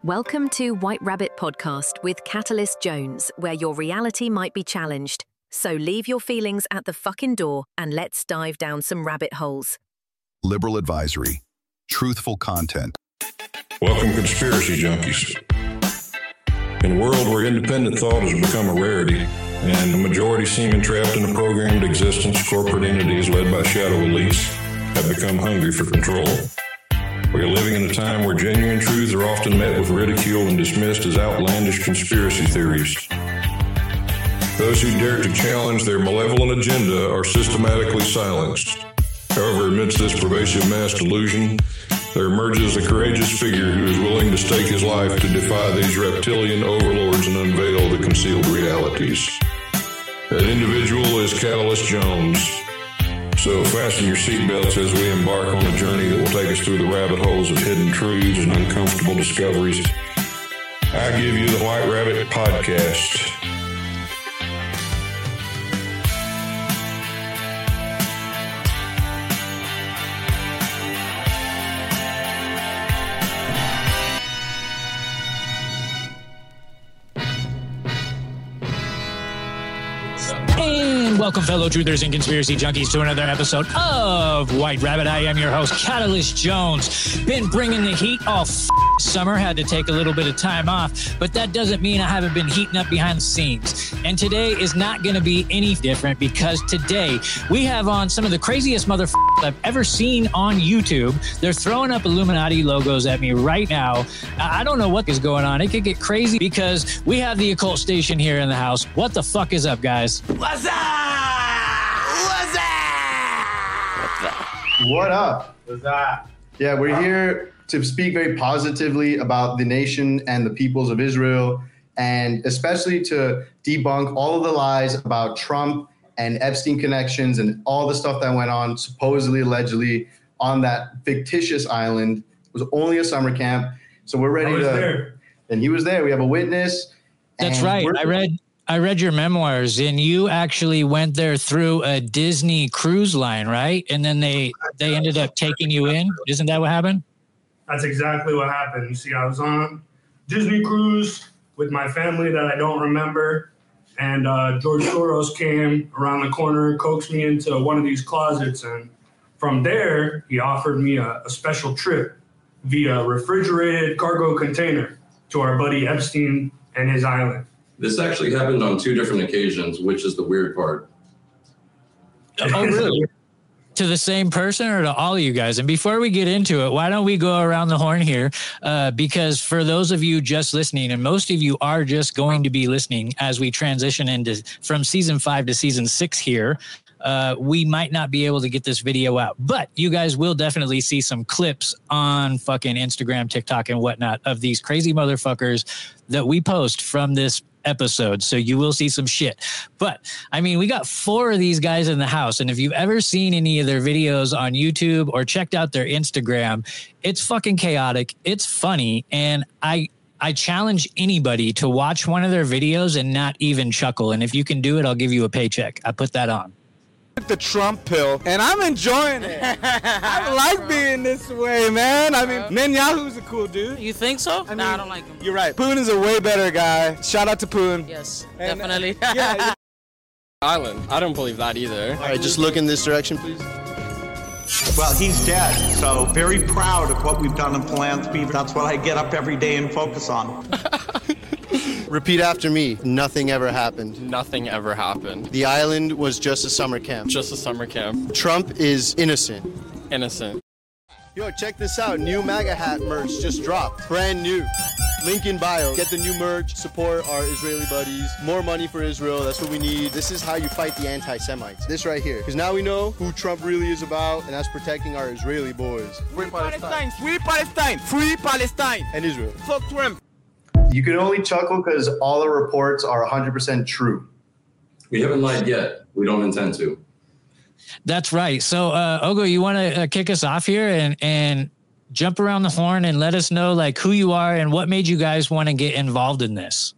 Welcome to White Rabbit Podcast with Catalyst Jones, where your reality might be challenged. So leave your feelings at the fucking door and let's dive down some rabbit holes. Liberal advisory. Truthful content. Welcome, conspiracy junkies. In a world where independent thought has become a rarity and the majority seem entrapped in a programmed existence, corporate entities led by shadow elites have become hungry for control. We are living in a time where genuine truths are often met with ridicule and dismissed as outlandish conspiracy theories. Those who dare to challenge their malevolent agenda are systematically silenced. However, amidst this pervasive mass delusion, there emerges a courageous figure who is willing to stake his life to defy these reptilian overlords and unveil the concealed realities. That individual is Catalyst Jones. So fasten your seatbelts as we embark on a journey that will take us through the rabbit holes of hidden truths and uncomfortable discoveries. I give you the White Rabbit Podcast. Welcome, fellow truthers and conspiracy junkies, to another episode of White Rabbit. I am your host, Catalyst Jones. Been bringing the heat all summer. Had to take a little bit of time off, but that doesn't mean I haven't been heating up behind the scenes. And today is not going to be any different, because today we have on some of the craziest motherfuckers I've ever seen on YouTube. They're throwing up Illuminati logos at me right now. I don't know what is going on. It could get crazy because we have the occult station here in the house. What the fuck is up, guys? What's up? What up? What's up? Yeah, we're here to speak very positively about the nation and the peoples of Israel, and especially to debunk all of the lies about Trump and Epstein connections and all the stuff that went on, supposedly, allegedly, on that fictitious island. It was only a summer camp. So we're ready to... There. And he was there. We have a witness. That's right. I read your memoirs, and you actually went there through a Disney cruise line, right? And then they ended up taking you in. Isn't that what happened? That's exactly what happened. You see, I was on a Disney cruise with my family that I don't remember, and George Soros came around the corner, coaxed me into one of these closets, and from there, he offered me a special trip via refrigerated cargo container to our buddy Epstein and his island. This actually happened on 2 different occasions, which is the weird part. Oh, really? To the same person or to all of you guys? And before we get into it, why don't we go around the horn here? Because for those of you just listening, and most of you are just going to be listening as we transition from season 5 to season 6 here, we might not be able to get this video out, but you guys will definitely see some clips on fucking Instagram, TikTok, and whatnot of these crazy motherfuckers that we post from this episode. So you will see some shit. But I mean, we got 4 of these guys in the house, and if you've ever seen any of their videos on YouTube or checked out their Instagram, it's fucking chaotic. It's funny, and I challenge anybody to watch one of their videos and not even chuckle. And if you can do it, I'll give you a paycheck. I put that on. The Trump pill, and I'm enjoying it. I like being this way, man. I mean, Netanyahu's a cool dude. You think so? I don't like him. You're right. Poon is a way better guy. Shout out to Poon. Yes, definitely. Yeah. Island. I don't believe that either. All right, just look in this direction, please. Well, he's dead, so very proud of what we've done in philanthropy. That's what I get up every day and focus on. Repeat after me. Nothing ever happened. Nothing ever happened. The island was just a summer camp. Just a summer camp. Trump is innocent. Innocent. Yo, check this out. New MAGA hat merch just dropped. Brand new. Link in bio. Get the new merch. Support our Israeli buddies. More money for Israel. That's what we need. This is how you fight the anti-Semites. This right here. Because now we know who Trump really is about, and that's protecting our Israeli boys. Free Palestine. Free Palestine. Free Palestine. And Israel. Fuck Trump. You can only chuckle because all the reports are 100% true. We haven't lied yet. We don't intend to. That's right. So, Ogo, you want to kick us off here and jump around the horn and let us know like who you are and what made you guys want to get involved in this?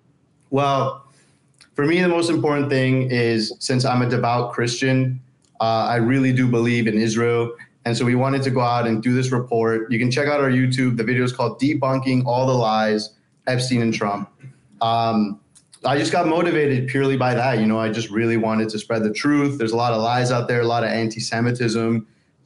Well, for me, the most important thing is, since I'm a devout Christian, I really do believe in Israel And so we wanted to go out and do this report. You can check out our YouTube. The video is called Debunking All the Lies, Epstein and Trump. I just got motivated purely by that. You know, I just really wanted to spread the truth. There's a lot of lies out there, a lot of anti-Semitism,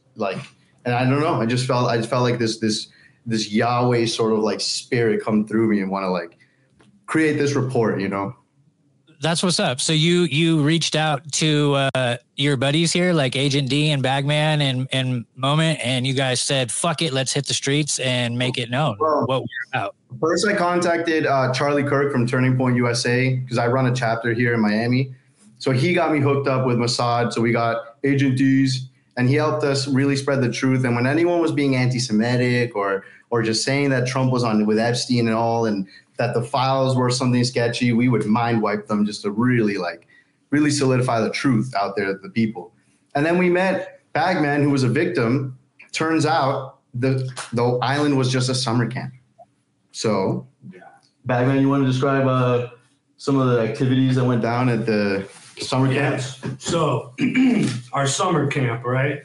and I don't know. I just felt like this Yahweh sort of like spirit come through me and want to like create this report, you know? That's what's up. So you reached out to your buddies here, like Agent D and Bagman and Moment, and you guys said, fuck it, let's hit the streets and make it known what we're about. First, I contacted Charlie Kirk from Turning Point USA because I run a chapter here in Miami. So he got me hooked up with Mossad. So we got Agent D's, and he helped us really spread the truth. And when anyone was being anti-Semitic or just saying that Trump was on with Epstein and all, and that the files were something sketchy, we would mind wipe them just to really solidify the truth out there to the people. And then we met Bagman, who was a victim. Turns out the island was just a summer camp. So, Bagman, you want to describe some of the activities that went down at the summer camp? Yes. So, our summer camp, right?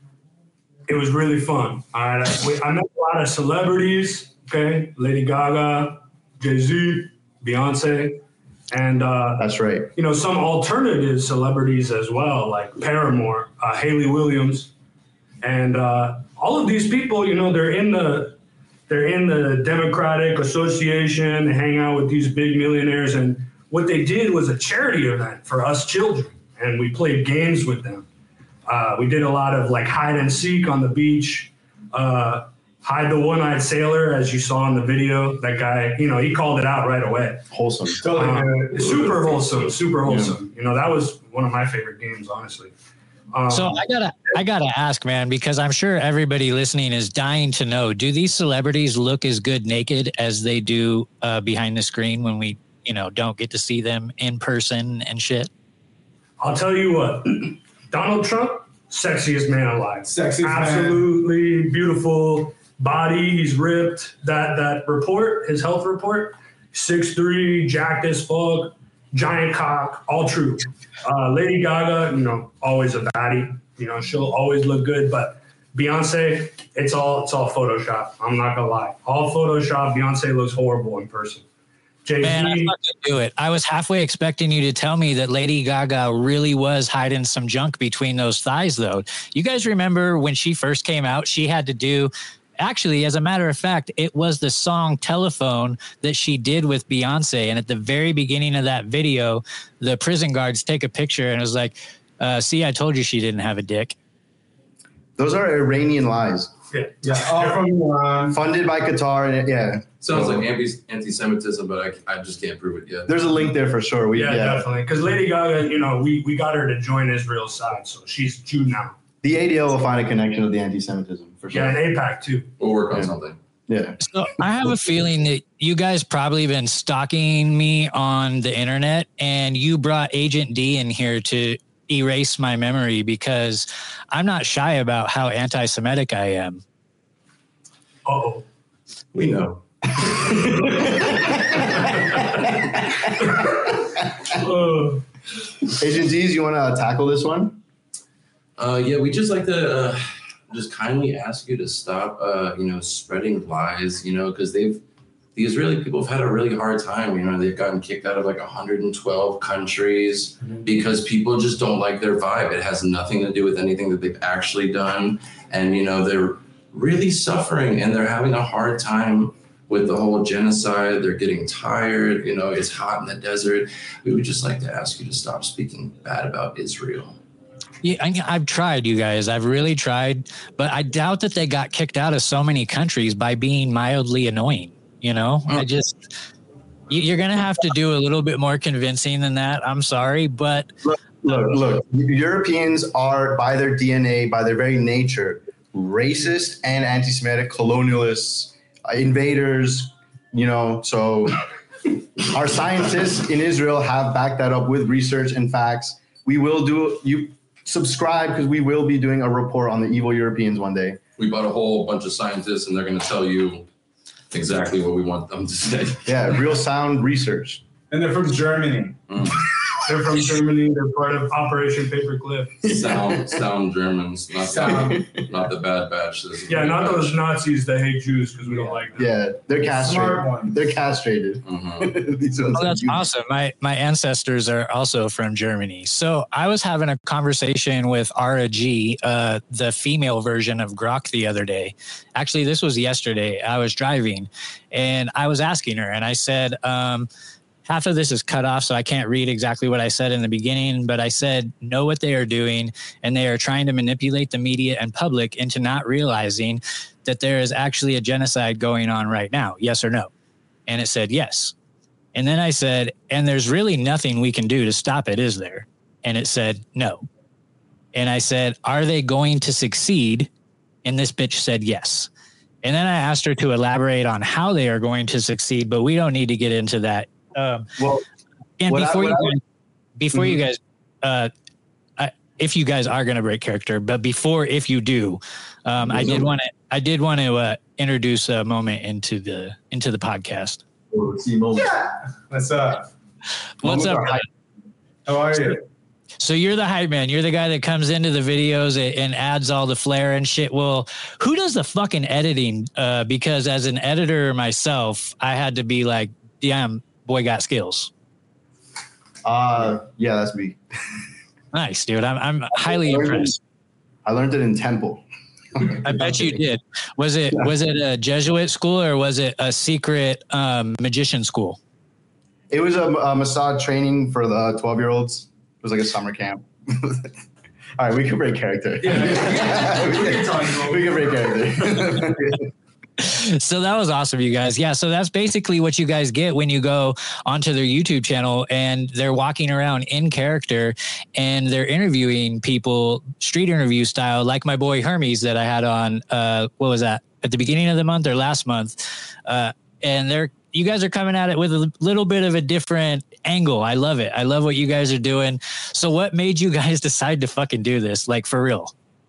It was really fun. All right. I met a lot of celebrities, okay? Lady Gaga, Jay-Z, Beyonce, and that's right. You know, some alternative celebrities as well, like Paramore, Haley Williams, and all of these people. You know, they're in the Democratic Association. They hang out with these big millionaires, and what they did was a charity event for us children, and we played games with them. We did a lot of like hide and seek on the beach. Hide the One-Eyed Sailor, as you saw in the video. That guy, you know, he called it out right away. Wholesome. Super wholesome. Yeah. You know, that was one of my favorite games, honestly. So I gotta ask, man, because I'm sure everybody listening is dying to know, do these celebrities look as good naked as they do behind the screen when we, you know, don't get to see them in person and shit? I'll tell you what, Donald Trump, sexiest man alive. Absolutely man. Beautiful body. He's ripped. That report, his health report, 6'3", jacked as fuck, giant cock, all true. Lady Gaga, you know, always a baddie. You know, she'll always look good. But Beyonce, it's all Photoshop. I'm not gonna lie, all Photoshop. Beyonce looks horrible in person. Jay-Z, man, I fucking do it. I was halfway expecting you to tell me that Lady Gaga really was hiding some junk between those thighs, though. You guys remember when she first came out, she had to do, actually, as a matter of fact, it was the song Telephone that she did with Beyonce. And at the very beginning of that video, the prison guards take a picture and it was like, see, I told you she didn't have a dick. Those are Iranian lies. Yeah. All from funded by Qatar. And yeah. Sounds like anti-Semitism, but I just can't prove it yet. There's a link there for sure. Yeah, definitely. Because Lady Gaga, you know, we got her to join Israel's side, so she's Jew now. The ADL will find a connection with the anti-Semitism for sure. Yeah, and AIPAC too. We'll work on something. Yeah. So I have a feeling that you guys probably been stalking me on the internet, and you brought Agent D in here to erase my memory because I'm not shy about how anti-Semitic I am. Uh-oh. We know. Agent D's, you want to tackle this one? Yeah, we just like to just kindly ask you to stop, spreading lies, because the Israeli people have had a really hard time. They've gotten kicked out of like 112 countries because people just don't like their vibe. It has nothing to do with anything that they've actually done. And, they're really suffering and they're having a hard time with the whole genocide. They're getting tired. It's hot in the desert. We would just like to ask you to stop speaking bad about Israel. Yeah, I've tried, you guys. I've really tried, but I doubt that they got kicked out of so many countries by being mildly annoying. You're going to have to do a little bit more convincing than that. I'm sorry, but look, Europeans are by their DNA, by their very nature, racist and anti-Semitic, colonialists, invaders, so our scientists in Israel have backed that up with research and facts. We will subscribe because we will be doing a report on the evil Europeans one day. We bought a whole bunch of scientists and they're going to tell you exactly what we want them to say. Yeah, real sound research. And they're from Germany. They're from Germany. They're part of Operation Paperclip. Sound Germans, not the Bad Batch. Yeah, not those Nazis that hate Jews because we don't like them. Yeah, they're castrated. Smart ones. They're castrated. These ones Oh, that's awesome. My ancestors are also from Germany. So I was having a conversation with Ara G, the female version of Grok, the other day. Actually, this was yesterday. I was driving and I was asking her and I said, half of this is cut off, so I can't read exactly what I said in the beginning, but I said, know what they are doing, and they are trying to manipulate the media and public into not realizing that there is actually a genocide going on right now. Yes or no? And it said, yes. And then I said, and there's really nothing we can do to stop it, is there? And it said, no. And I said, are they going to succeed? And this bitch said, yes. And then I asked her to elaborate on how they are going to succeed, but we don't need to get into that. Well, and before you guys, if you guys are going to break character, but if you do, I did want to introduce a moment into the podcast. Yeah. What's up? What's up? How are you? So you're the hype man. You're the guy that comes into the videos and adds all the flair and shit. Well, who does the fucking editing? Because as an editor myself, I had to be like, damn, boy got skills. Yeah, that's me. Nice, dude. I'm highly impressed. I learned it in Temple. I bet you did. Was it a Jesuit school or was it a secret magician school? It was a massage training for the 12-year-olds. It was like a summer camp. All right, we can break character. Yeah. we can break character. So that was awesome, you guys. Yeah, so that's basically what you guys get when you go onto their YouTube channel and they're walking around in character and they're interviewing people, street interview style, like my boy Hermes that I had on, what was that, at the beginning of the month or last month. And you guys are coming at it with a little bit of a different angle. I love it. I love what you guys are doing. So what made you guys decide to fucking do this? Like, for real?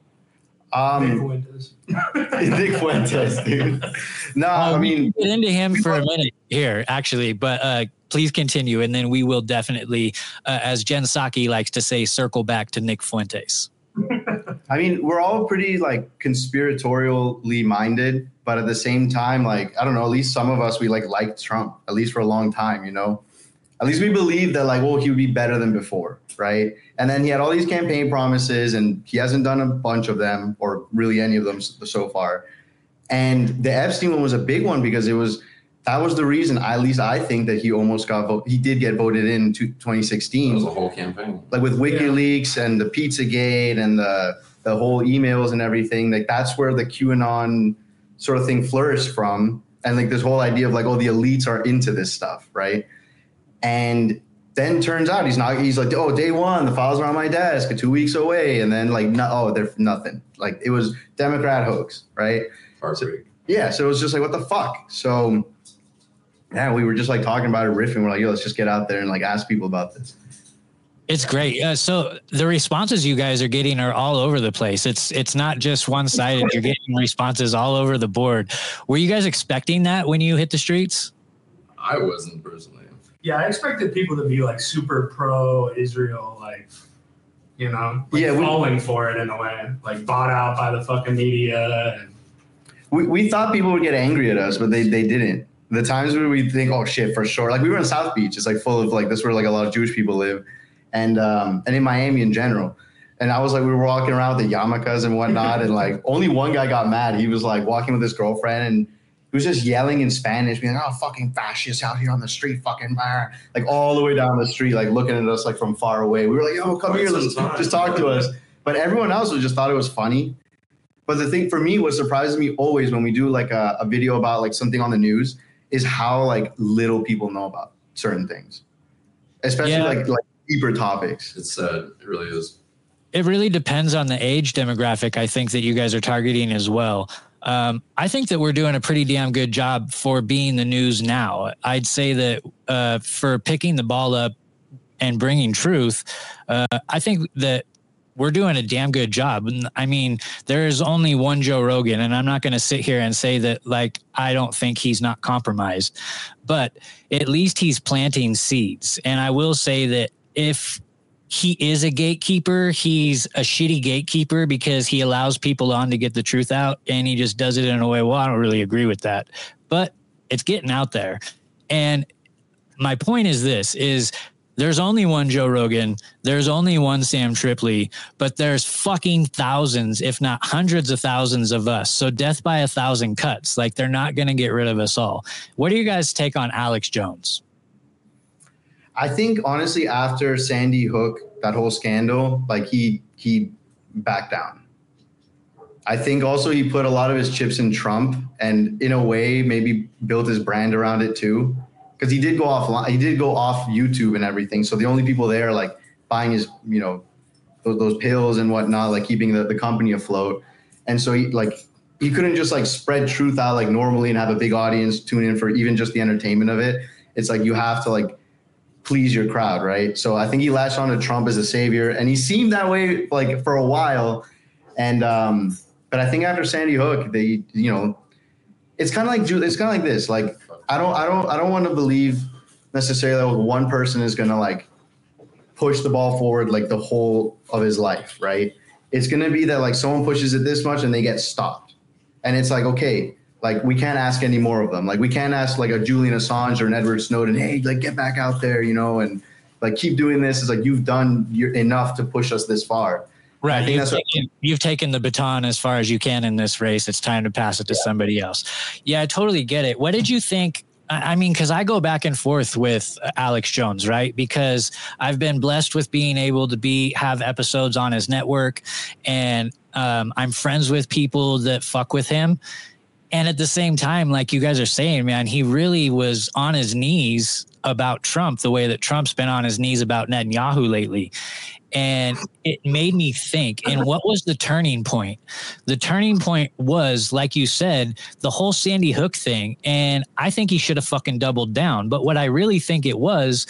Nick Fuentes, dude. No, I mean, get into him for a minute here, actually, but please continue, and then we will definitely, as Jen Psaki likes to say, circle back to Nick Fuentes. I mean, we're all pretty like conspiratorially minded, but at the same time, like, I don't know, at least some of us, we liked Trump, at least for a long time, you know? At least we believe that like, well, he would be better than before, right? And then he had all these campaign promises and he hasn't done a bunch of them or really any of them so far. And the Epstein one was a big one because that was the reason, at least I think, that he almost he did get voted in 2016. That was a whole campaign. Like with WikiLeaks and the Pizzagate and the whole emails and everything, like that's where the QAnon sort of thing flourished from. And like this whole idea of like, oh, the elites are into this stuff, right? And then turns out he's like, oh, day one, the files are on my desk, 2 weeks away. And then like, they're nothing. Like it was Democrat hoax, right? So it was just like, what the fuck? So yeah, we were just like talking about it, riffing. We're like, yo, let's just get out there and like ask people about this. It's great. So the responses you guys are getting are all over the place. It's not just one-sided. You're getting responses all over the board. Were you guys expecting that when you hit the streets? I wasn't personally. Yeah, I expected people to be like super pro-Israel, like, you know, like falling for it in a way, like bought out by the fucking media. And we thought people would get angry at us, but they didn't. The times where we think, oh shit, for sure. Like we were in South Beach. It's like full of like, this where like a lot of Jewish people live. And in Miami in general. And I was like, we were walking around with the yarmulkes and whatnot. And like only one guy got mad. He was like walking with his girlfriend and he was just yelling in Spanish, being like, oh, fucking fascists out here on the street, fucking bar. Like all the way down the street, like looking at us like from far away. We were like, yo, come here, let's just talk to us. But everyone else just thought it was funny. But the thing for me, what surprises me always when we do like a video about like something on the news is how like little people know about certain things, especially like deeper topics. It's it really is. It really depends on the age demographic, I think, that you guys are targeting as well. I think that we're doing a pretty damn good job for being the news now. I'd say that for picking the ball up and bringing truth, I think that we're doing a damn good job. I mean, there's only one Joe Rogan, and I'm not going to sit here and say that, like, I don't think he's not compromised, but at least he's planting seeds. And I will say that if he is a gatekeeper, he's a shitty gatekeeper because he allows people on to get the truth out, and he just does it in a way, well, I don't really agree with that, but it's getting out there. And my point is this, is there's only one Joe Rogan, there's only one Sam Tripoli, but there's fucking thousands, if not hundreds of thousands of us. So death by 1,000 cuts. Like, they're not going to get rid of us all. What do you guys take on Alex Jones? I think honestly, after Sandy Hook, that whole scandal, like he backed down. I think also he put a lot of his chips in Trump, and in a way maybe built his brand around it too. Because he did go offline, he did go off YouTube and everything. So the only people there like buying his, you know, those pills and whatnot, like keeping the company afloat. And so he couldn't just like spread truth out like normally and have a big audience tune in for even just the entertainment of it. It's like you have to like please your crowd, right? So I think he latched on to Trump as a savior, and he seemed that way like for a while. And but I think after Sandy Hook, they, you know, it's kind of like this. Like I don't want to believe necessarily that one person is gonna like push the ball forward like the whole of his life, right? It's gonna be that like someone pushes it this much and they get stopped, and it's like, okay, like we can't ask any more of them. Like we can't ask like a Julian Assange or an Edward Snowden, hey, like get back out there, you know, and like keep doing this. It's like you've done enough to push us this far. Right. I think You've taken the baton as far as you can in this race. It's time to pass it to somebody else. Yeah, I totally get it. What did you think? I mean, because I go back and forth with Alex Jones, right? Because I've been blessed with being able to have episodes on his network, and I'm friends with people that fuck with him. And at the same time, like you guys are saying, man, he really was on his knees about Trump the way that Trump's been on his knees about Netanyahu lately. And it made me think, and what was the turning point? The turning point was, like you said, the whole Sandy Hook thing. And I think he should have fucking doubled down. But what I really think it was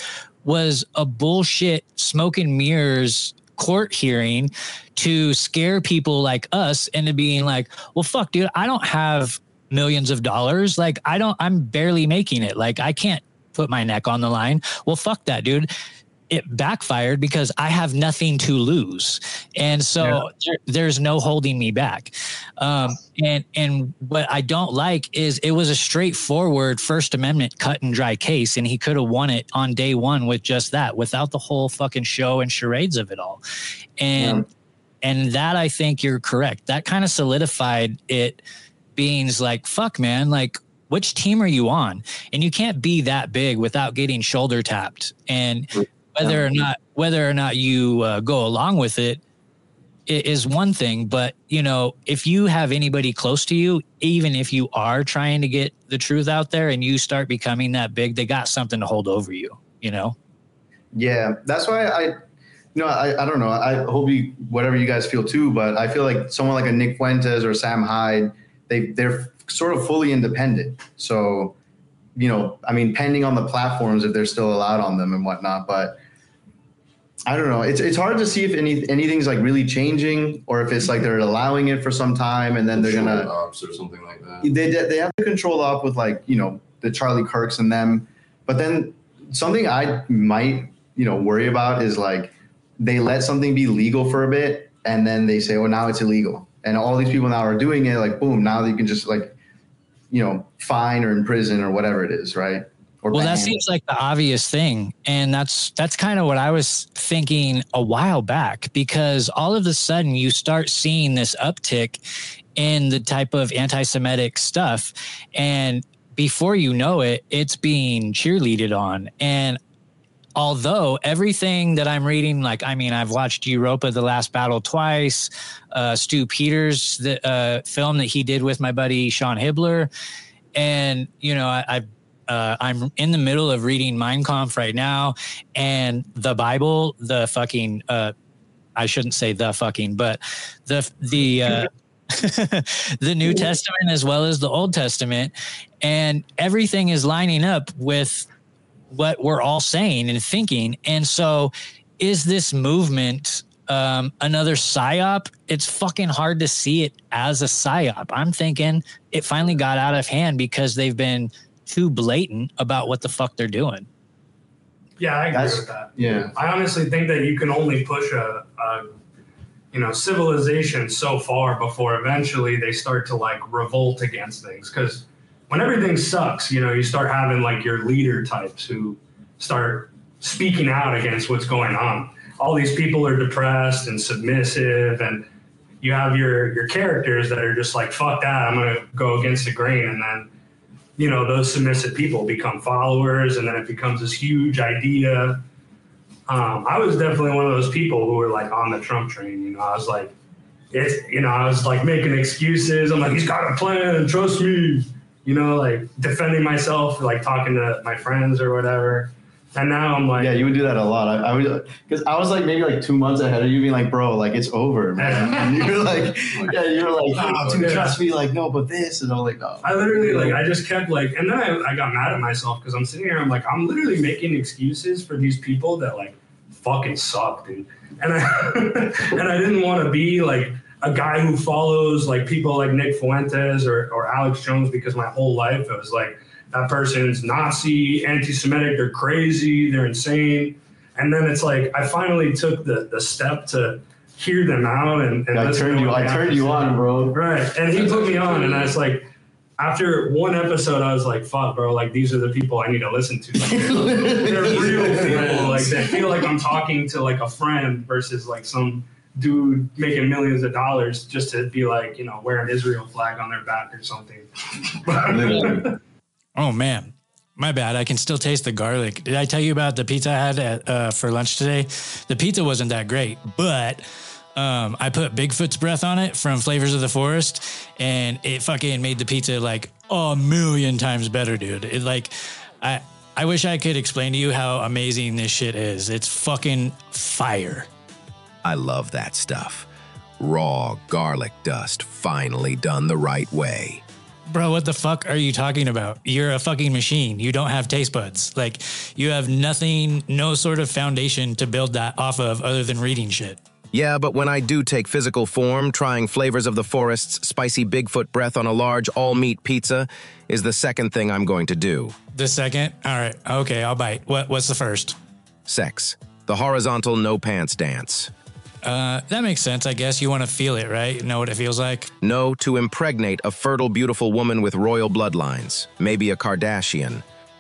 a bullshit smoke and mirrors court hearing to scare people like us into being like, well, fuck, dude, I don't have millions of dollars. Like, I'm barely making it. Like, I can't put my neck on the line. Well, fuck that, dude. It backfired because I have nothing to lose. And so there's no holding me back. And what I don't like is it was a straightforward First Amendment cut and dry case, and he could have won it on day one with just that, without the whole fucking show and charades of it all. And that, I think you're correct. That kind of solidified it being like, fuck, man, like, which team are you on? And you can't be that big without getting shoulder tapped. And whether or not you go along with it is one thing. But, you know, if you have anybody close to you, even if you are trying to get the truth out there and you start becoming that big, they got something to hold over you, you know? Yeah, that's why I don't know. I hope whatever you guys feel too, but I feel like someone like a Nick Fuentes or Sam Hyde, they're sort of fully independent. So, you know, I mean, pending on the platforms if they're still allowed on them and whatnot, but I don't know. It's hard to see if anything's like really changing, or if it's like they're allowing it for some time and then they're gonna ops or something like that. They have to control up with, like, you know, the Charlie Kirks and them. But then something I might, you know, worry about is like they let something be legal for a bit and then they say, well, now it's illegal, and all these people now are doing it. Like, boom, now you can just like, you know, fine or in prison or whatever it is, right? Well, that seems like the obvious thing. And that's kind of what I was thinking a while back, because all of a sudden you start seeing this uptick in the type of anti-Semitic stuff. And before you know it, it's being cheerleaded on. And although everything that I'm reading, like, I mean, I've watched Europa, The Last Battle twice, Stu Peters, the film that he did with my buddy Sean Hibbler. And, you know, I'm in the middle of reading Mein Kampf right now, and the Bible, the fucking, I shouldn't say the fucking, but the the New Testament as well as the Old Testament, and everything is lining up with what we're all saying and thinking. And so is this movement another psyop? It's fucking hard to see it as a psyop. I'm thinking it finally got out of hand because they've been too blatant about what the fuck they're doing. Yeah, I agree with that. Yeah. I honestly think that you can only push a civilization so far before eventually they start to like revolt against things. Because when everything sucks, you start having like your leader types who start speaking out against what's going on. All these people are depressed and submissive, and you have your characters that are just like, fuck that, I'm going to go against the grain. And then, those submissive people become followers, and then it becomes this huge idea. I was definitely one of those people who were like on the Trump train. I was like, I was like making excuses. I'm like, he's got a plan, trust me, like defending myself, like talking to my friends or whatever. And now I'm like, yeah, you would do that a lot. I would, because I was like maybe like 2 months ahead of you, being like, bro, like it's over, man. And you were like, oh, dude, trust me, like no, but this, and I'm like, no. I literally like I just kept like, and then I got mad at myself because I'm sitting here, I'm like, I'm literally making excuses for these people that like fucking suck, dude. And I didn't want to be like a guy who follows like people like Nick Fuentes or Alex Jones, because my whole life it was like, that person's Nazi, anti-Semitic, they're crazy, they're insane. And then it's like, I finally took the step to hear them out. And I turned you on, bro. Right. And he put me on, and I was like, after one episode, I was like, fuck, bro, like these are the people I need to listen to. Like, they're real people. Like they feel like I'm talking to like a friend versus like some dude making millions of dollars just to be like, wear an Israel flag on their back or something. Oh, man. My bad. I can still taste the garlic. Did I tell you about the pizza I had for lunch today? The pizza wasn't that great, but I put Bigfoot's breath on it from Flavors of the Forest, and it fucking made the pizza like a million times better, dude. It like, I wish I could explain to you how amazing this shit is. It's fucking fire. I love that stuff. Raw garlic dust, finally done the right way. Bro, what the fuck are you talking about? You're a fucking machine. You don't have taste buds. Like, you have nothing, no sort of foundation to build that off of other than reading shit. Yeah, but when I do take physical form, trying Flavors of the Forest's spicy Bigfoot breath on a large all-meat pizza is the second thing I'm going to do. The second? All right. Okay, I'll bite. What's the first? Sex. The horizontal no-pants dance. That makes sense, I guess. You want to feel it, right? Know what it feels like? No, to impregnate a fertile, beautiful woman with royal bloodlines. Maybe a Kardashian.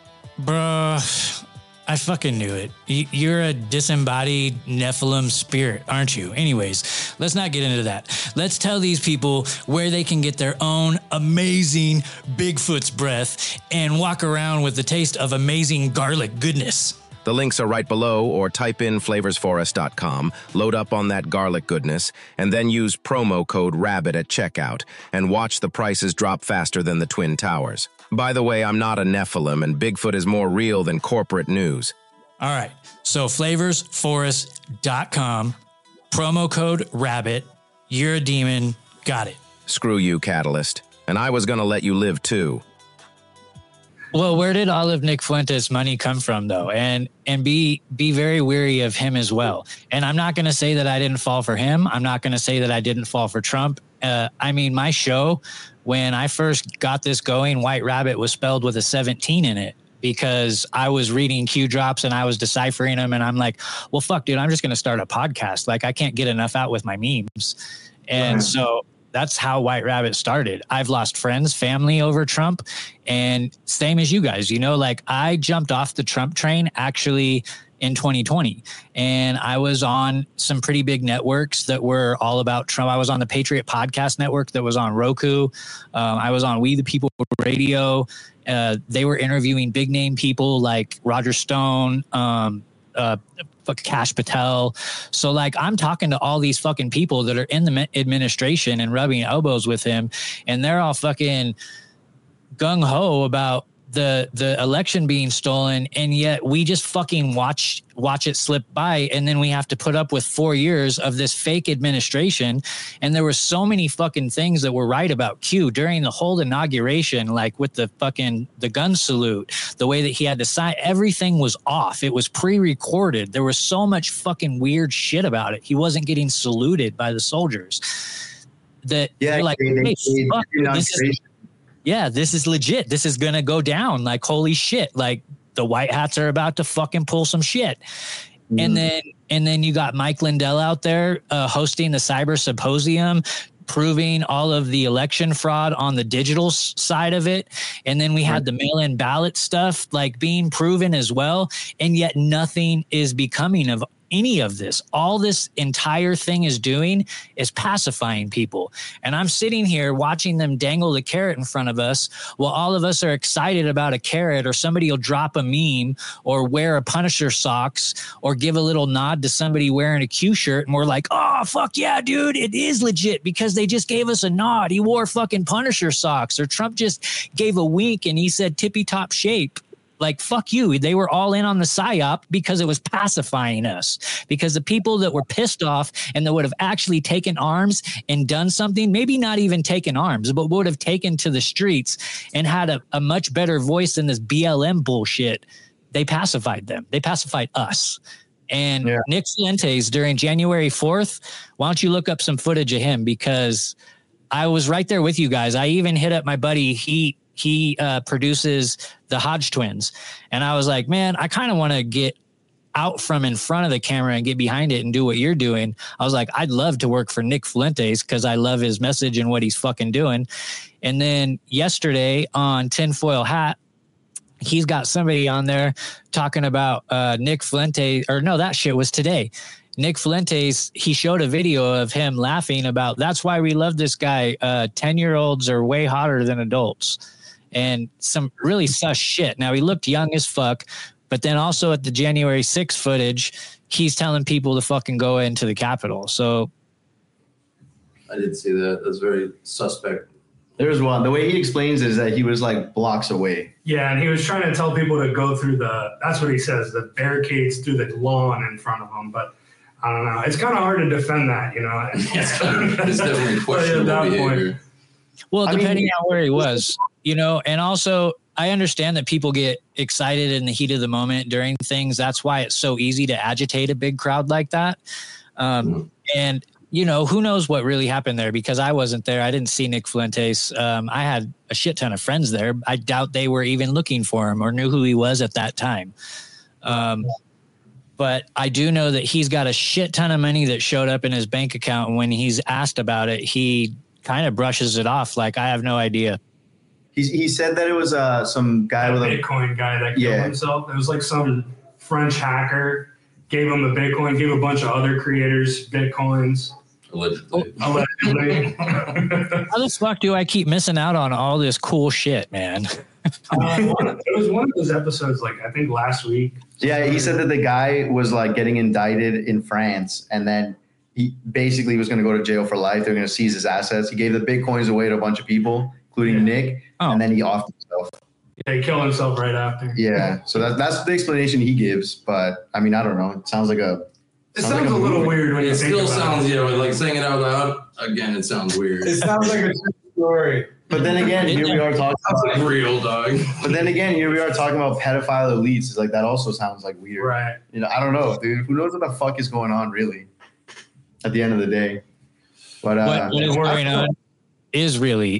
Bruh, I fucking knew it. You're a disembodied Nephilim spirit, aren't you? Anyways, let's not get into that. Let's tell these people where they can get their own amazing Bigfoot's breath and walk around with the taste of amazing garlic goodness. The links are right below, or type in flavorsforest.com, load up on that garlic goodness, and then use promo code RABBIT at checkout, and watch the prices drop faster than the Twin Towers. By the way, I'm not a Nephilim, and Bigfoot is more real than corporate news. All right, so flavorsforest.com, promo code RABBIT, you're a demon, got it. Screw you, Catalyst. And I was gonna let you live too. Well, where did all of Nick Fuentes' money come from, though? And be very wary of him as well. And I'm not going to say that I didn't fall for him. I'm not going to say that I didn't fall for Trump. I mean, my show, when I first got this going, White Rabbit was spelled with a 17 in it because I was reading Q drops and I was deciphering them. And I'm like, well, fuck, dude, I'm just going to start a podcast. Like, I can't get enough out with my memes. And so that's how White Rabbit started. I've lost friends, family over Trump, and same as you guys, like I jumped off the Trump train actually in 2020, and I was on some pretty big networks that were all about Trump. I was on the Patriot Podcast Network that was on Roku. I was on We the People Radio. They were interviewing big name people like Roger Stone, Kash Patel. So like I'm talking to all these fucking people that are in the administration and rubbing elbows with him, and they're all fucking gung-ho about the election being stolen, and yet we just fucking watch it slip by, and then we have to put up with 4 years of this fake administration. And there were so many fucking things that were right about Q during the whole inauguration, like with the gun salute, the way that he had to sign, everything was off. It was pre-recorded. There was so much fucking weird shit about it. He wasn't getting saluted by the soldiers. That they're like, hey, fuck, this is legit. This is going to go down. Like, holy shit. Like, the white hats are about to fucking pull some shit. And then you got Mike Lindell out there hosting the Cyber Symposium, proving all of the election fraud on the digital side of it. And then we had the mail-in ballot stuff like being proven as well. And yet nothing is becoming of any of this. All this entire thing is doing is pacifying people. And I'm sitting here watching them dangle the carrot in front of us while all of us are excited about a carrot, or somebody will drop a meme or wear a Punisher socks or give a little nod to somebody wearing a Q shirt. And we're like, oh, fuck yeah, dude, it is legit because they just gave us a nod. He wore fucking Punisher socks, or Trump just gave a wink and he said tippy top shape. Like, fuck you. They were all in on the PSYOP because it was pacifying us, because the people that were pissed off and that would have actually taken arms and done something, maybe not even taken arms, but would have taken to the streets and had a much better voice than this BLM bullshit. They pacified them. They pacified us. And Nick Fuentes during January 4th, why don't you look up some footage of him? Because I was right there with you guys. I even hit up my buddy. He produces the Hodge twins. And I was like, man, I kind of want to get out from in front of the camera and get behind it and do what you're doing. I was like, I'd love to work for Nick Fuentes because I love his message and what he's fucking doing. And then yesterday on Tinfoil Hat, he's got somebody on there talking about Nick Fuentes, or no, that shit was today. Nick Fuentes, he showed a video of him laughing about, that's why we love this guy. 10-year-olds are way hotter than adults. And some really sus shit. Now, he looked young as fuck, but then also at the January 6th footage, he's telling people to fucking go into the Capitol. So I did see that. That's very suspect. There's one. The way he explains is that he was like blocks away. Yeah, and he was trying to tell people to go through that's what he says, the barricades through the lawn in front of him. But I don't know. It's kind of hard to defend that, you know. It's definitely questionable behavior. Well, depending on where he was, you know, and also I understand that people get excited in the heat of the moment during things. That's why it's so easy to agitate a big crowd like that. And, you know, who knows what really happened there, because I wasn't there. I didn't see Nick Fuentes. I had a shit ton of friends there. I doubt they were even looking for him or knew who he was at that time. But I do know that he's got a shit ton of money that showed up in his bank account. And when he's asked about it, he kind of brushes it off like, I have no idea. He said that it was some guy with a Bitcoin guy that killed himself. It was like some French hacker gave him the Bitcoin, gave a bunch of other creators Bitcoins. Allegedly. How the fuck do I keep missing out on all this cool shit, man? It was one of those episodes, like I think last week. Yeah, he said that the guy was like getting indicted in France, and then he basically was going to go to jail for life. They're going to seize his assets. He gave the Bitcoins away to a bunch of people, including Nick, and then he offed himself. Yeah, he killed himself right after. Yeah, so that's the explanation he gives. But I mean, I don't know. It sounds like a. It sounds a little weird when you think about it. It still sounds, like saying it out loud. Again, it sounds weird. It sounds like a true story. But then again, here we are talking about real, dog. But then again, here we are talking about pedophile elites. It's like that also sounds like weird, right? You know, I don't know, dude. Who knows what the fuck is going on, really? At the end of the day, but what is going on? Israelis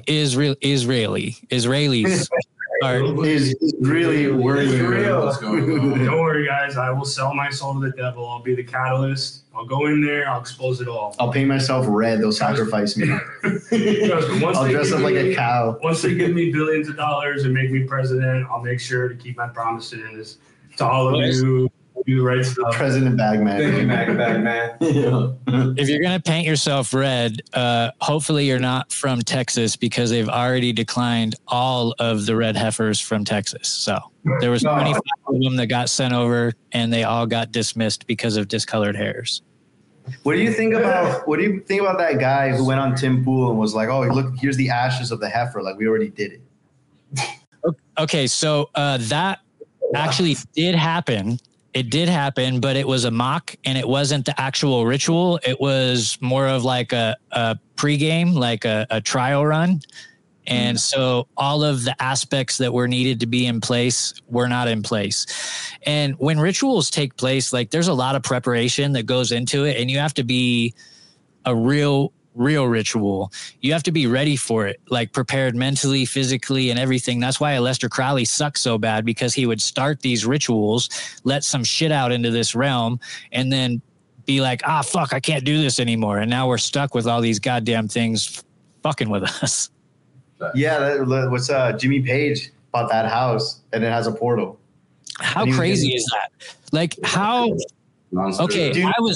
is really worrying. What's going on? Don't worry, guys. I will sell my soul to the devil. I'll be the catalyst. I'll go in there. I'll expose it all. I'll paint myself red. They'll sacrifice me. I'll dress up like a cow. Once they give me billions of dollars and make me president, I'll make sure to keep my promises to all of you. Do the right stuff. President Bagman. Thank you, Bagman. If you're going to paint yourself red, hopefully you're not from Texas, because they've already declined all of the red heifers from Texas. So there was 25 of them that got sent over, and they all got dismissed because of discolored hairs. What do you think about that guy who went on Tim Pool and was like, "Oh, look, here's the ashes of the heifer. Like, we already did it." Okay, so that actually did happen. It did happen, but it was a mock, and it wasn't the actual ritual. It was more of like a pregame, like a trial run. And so all of the aspects that were needed to be in place were not in place. And when rituals take place, like there's a lot of preparation that goes into it, and you have to be a real real ritual, you have to be ready for it, like prepared mentally, physically, and everything. That's why Aleister Crowley sucks so bad, because he would start these rituals, let some shit out into this realm, and then be like, fuck, I can't do this anymore. And now we're stuck with all these goddamn things fucking with us. Yeah, what's Jimmy Page bought that house and it has a portal. How crazy is that? Like how? Okay,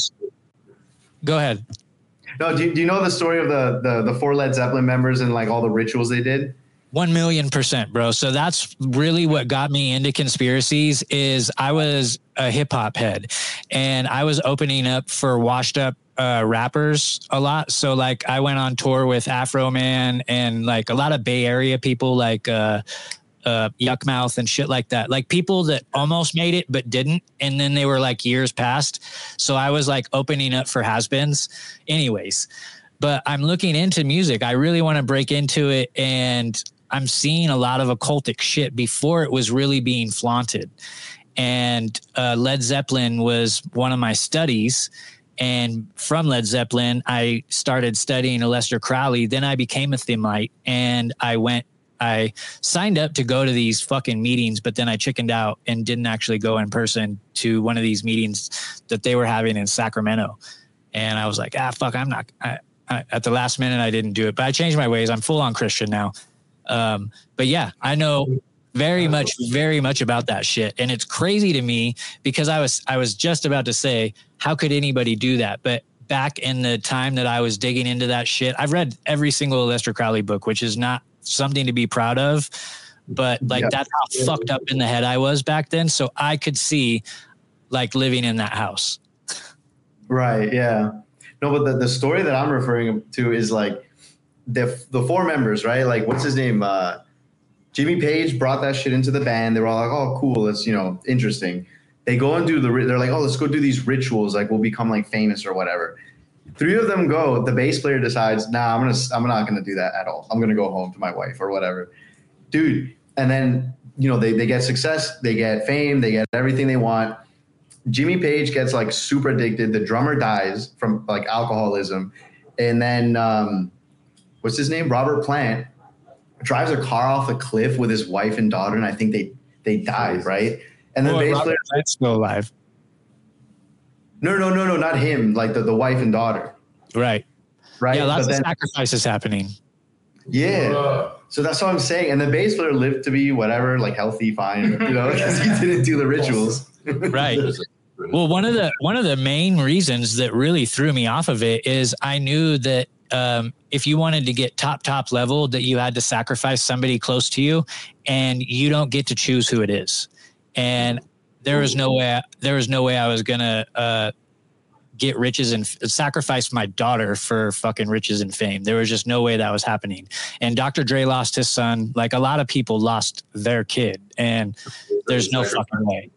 go ahead. No, do you know the story of the 4 Led Zeppelin members and like all the rituals they did? 1,000,000%, bro. So that's really what got me into conspiracies. Is I was a hip hop head, and I was opening up for washed up rappers a lot. So like I went on tour with Afro Man and like a lot of Bay Area people, like Yuck Mouth and shit like that. Like people that almost made it but didn't, and then they were like years past. So I was like opening up for has-beens. Anyways, but I'm looking into music. I really want to break into it, and I'm seeing a lot of occultic shit before it was really being flaunted. And Led Zeppelin was one of my studies. And from Led Zeppelin, I started studying Aleister Crowley. Then I became a Thymite, and I signed up to go to these fucking meetings, but then I chickened out and didn't actually go in person to one of these meetings that they were having in Sacramento. And I was like, fuck, I'm not. At the last minute, I didn't do it, but I changed my ways. I'm full on Christian now. But yeah, I know very much about that shit. And it's crazy to me because I was just about to say, how could anybody do that? But back in the time that I was digging into that shit, I've read every single Aleister Crowley book, which is not something to be proud of, but like that's how fucked up in the head I was back then. So I could see like living in that house. Right. Yeah. No, but the story that I'm referring to is like the 4 members, right? Like what's his name? Jimmy Page brought that shit into the band. They were all like, oh, cool. It's, interesting. They go and they're like, oh, let's go do these rituals. Like we'll become like famous or whatever. 3 of them go. The bass player decides, nah, I'm not gonna do that at all. I'm gonna go home to my wife or whatever, dude. And then they get success, they get fame, they get everything they want. Jimmy Page gets like super addicted. The drummer dies from like alcoholism, and then what's his name? Robert Plant drives a car off a cliff with his wife and daughter, and I think they died, right? And then bass player Plant's still alive. No, not him. Like the wife and daughter. Right. Yeah, lots of sacrifices happening. Yeah. So that's what I'm saying. And the bass player lived to be whatever, like healthy, fine, because he didn't do the rituals. Right. Well, one of the main reasons that really threw me off of it is I knew that if you wanted to get top level, that you had to sacrifice somebody close to you, and you don't get to choose who it is. And there was no way I was gonna get riches and sacrifice my daughter for fucking riches and fame. There was just no way that was happening. And Dr. Dre lost his son. Like a lot of people lost their kid, and there's no fucking way.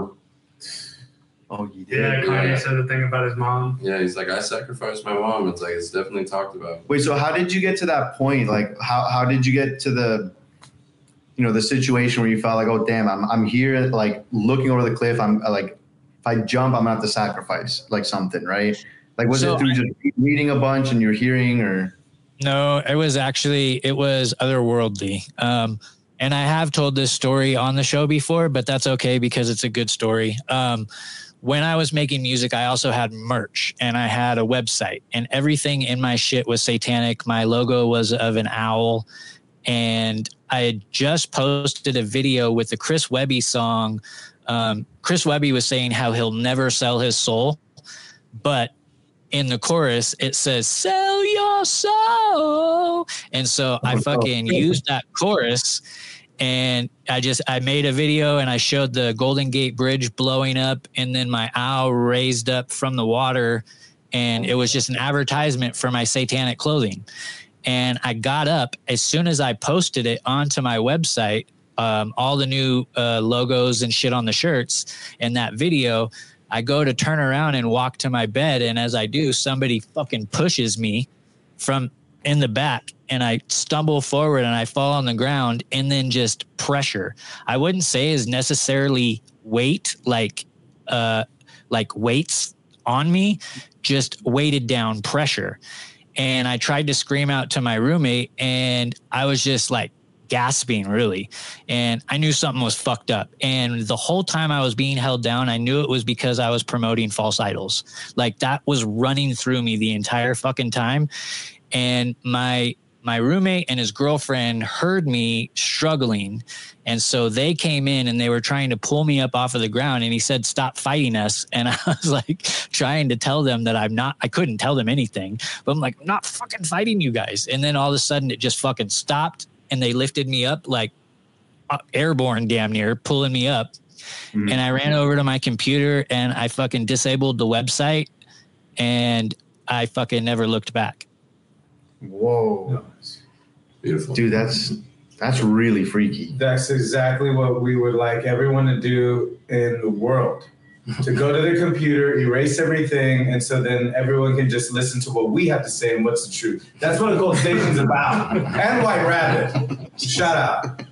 Oh, you did. Yeah, Kanye said the thing about his mom. Yeah, he's like, I sacrificed my mom. It's like, it's definitely talked about. Wait, so how did you get to that point? Like, how did you get to the situation where you felt like, oh, damn, I'm here, like looking over the cliff. I'm like, if I jump, I'm gonna have to sacrifice like something, right? Like, was it through just reading a bunch and you're hearing, or? No, it was otherworldly. And I have told this story on the show before, but that's okay because it's a good story. When I was making music, I also had merch and I had a website, and everything in my shit was satanic. My logo was of an owl, and I had just posted a video with the Chris Webby song. Chris Webby was saying how he'll never sell his soul, but in the chorus, it says, sell your soul. And so I fucking used that chorus, and I made a video and I showed the Golden Gate Bridge blowing up, and then my owl raised up from the water, and it was just an advertisement for my satanic clothing. And I got up as soon as I posted it onto my website, all the new logos and shit on the shirts and that video. I go to turn around and walk to my bed, and as I do, somebody fucking pushes me from in the back, and I stumble forward and I fall on the ground, and then just pressure. I wouldn't say is necessarily weight, like weights on me, just weighted down pressure. and I tried to scream out to my roommate, and I was just like gasping really. And I knew something was fucked up. And the whole time I was being held down, I knew it was because I was promoting false idols. Like that was running through me the entire fucking time. And my roommate and his girlfriend heard me struggling. And so they came in and they were trying to pull me up off of the ground. And he said, stop fighting us. And I was like trying to tell them that I couldn't tell them anything, but I'm like, I'm not fucking fighting you guys. And then all of a sudden it just fucking stopped. And they lifted me up like airborne damn near, pulling me up. Mm-hmm. And I ran over to my computer and I fucking disabled the website and I fucking never looked back. Whoa. Beautiful. Dude, that's really freaky. That's exactly what we would like everyone to do in the world. To go to the computer, erase everything, and so then everyone can just listen to what we have to say and what's the truth. That's what Occult Station's about. And White Rabbit. Shout out.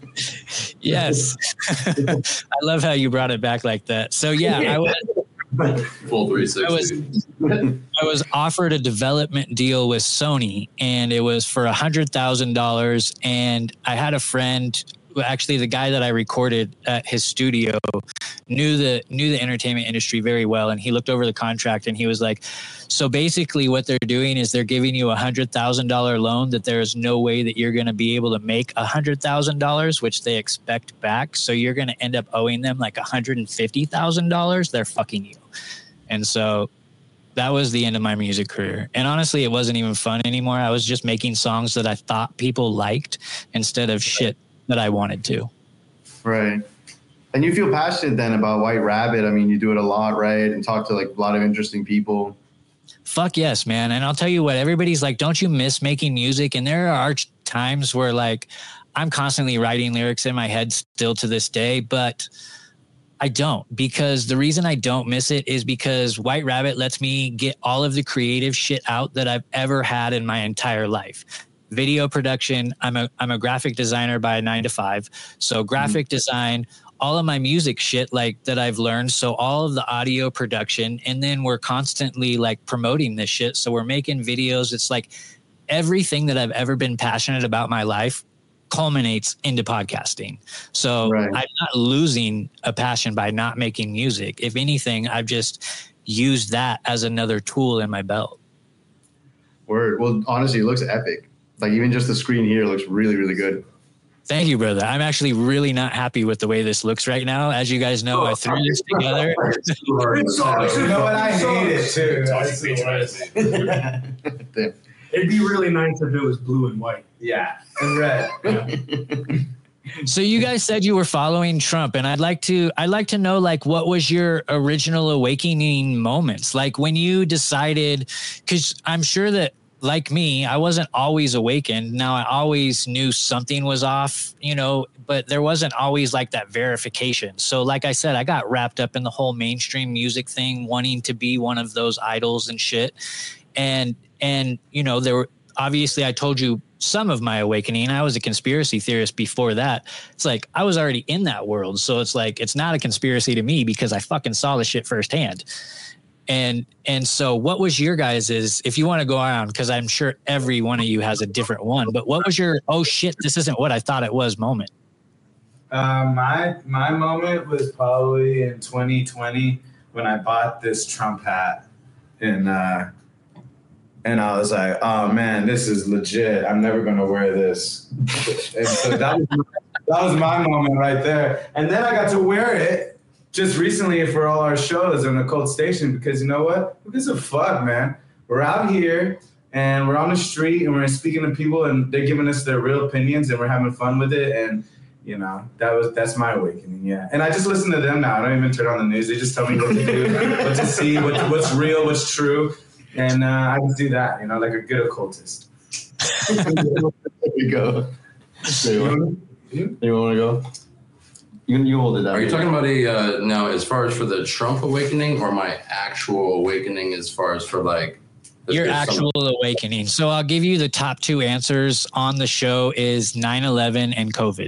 Yes. I love how you brought it back like that. So yeah, Full 360. I was offered a development deal with Sony, and it was for $100,000. And I had a friend, actually the guy that I recorded at his studio, knew the entertainment industry very well. And he looked over the contract and he was like, so basically what they're doing is they're giving you $100,000 loan that there is no way that you're going to be able to make $100,000, which they expect back. So you're going to end up owing them like $150,000. They're fucking you. And so that was the end of my music career. And honestly, it wasn't even fun anymore. I was just making songs that I thought people liked instead of shit that I wanted to. Right. And you feel passionate then about White Rabbit. I mean, you do it a lot, right? And talk to like a lot of interesting people. Fuck yes, man. And I'll tell you what, everybody's like, don't you miss making music? And there are times where like I'm constantly writing lyrics in my head still to this day, but I don't, because the reason I don't miss it is because White Rabbit lets me get all of the creative shit out that I've ever had in my entire life. Video production. I'm a graphic designer by 9 to 5. So graphic design, all of my music shit like that I've learned. So all of the audio production, and then we're constantly like promoting this shit. So we're making videos. It's like everything that I've ever been passionate about in my life culminates into podcasting. So right. I'm not losing a passion by not making music. If anything, I've just used that as another tool in my belt. Word. Well, honestly, it looks epic. Like even just the screen here looks really, really good. Thank you, brother. I'm actually really not happy with the way this looks right now. As you guys know, I threw this together. You know what? I hate it too. It'd be really nice if it was blue and white. Yeah, and red. So you guys said you were following Trump, and I'd like to know like what was your original awakening moments? Like when you decided, because I'm sure that like me, I wasn't always awakened. Now I always knew something was off, you know, but there wasn't always like that verification. So like I said, I got wrapped up in the whole mainstream music thing, wanting to be one of those idols and shit. And you know, there were, obviously I told you some of my awakening. I was a conspiracy theorist before that. It's like I was already in that world. So it's like, it's not a conspiracy to me because I fucking saw the shit firsthand. And so what was your guys's, if you want to go around, because I'm sure every one of you has a different one, but what was your, oh shit, this isn't what I thought it was moment? My moment was probably in 2020 when I bought this Trump hat and I was like, oh man, this is legit. I'm never going to wear this. And so that was my moment right there. And then I got to wear it just recently for all our shows on Occult Station, because you know what? Who gives a fuck, man? We're out here and we're on the street and we're speaking to people and they're giving us their real opinions and we're having fun with it. And you know, that's my awakening. Yeah. And I just listen to them now. I don't even turn on the news. They just tell me what to do, what to see, what's real, what's true. And I just do that, you know, like a good occultist. There you go. You want to go? You hold it down. Are you talking about now as far as for the Trump awakening or my actual awakening as far as for like your actual awakening? So I'll give you the top 2 answers on the show is 9/11 and COVID.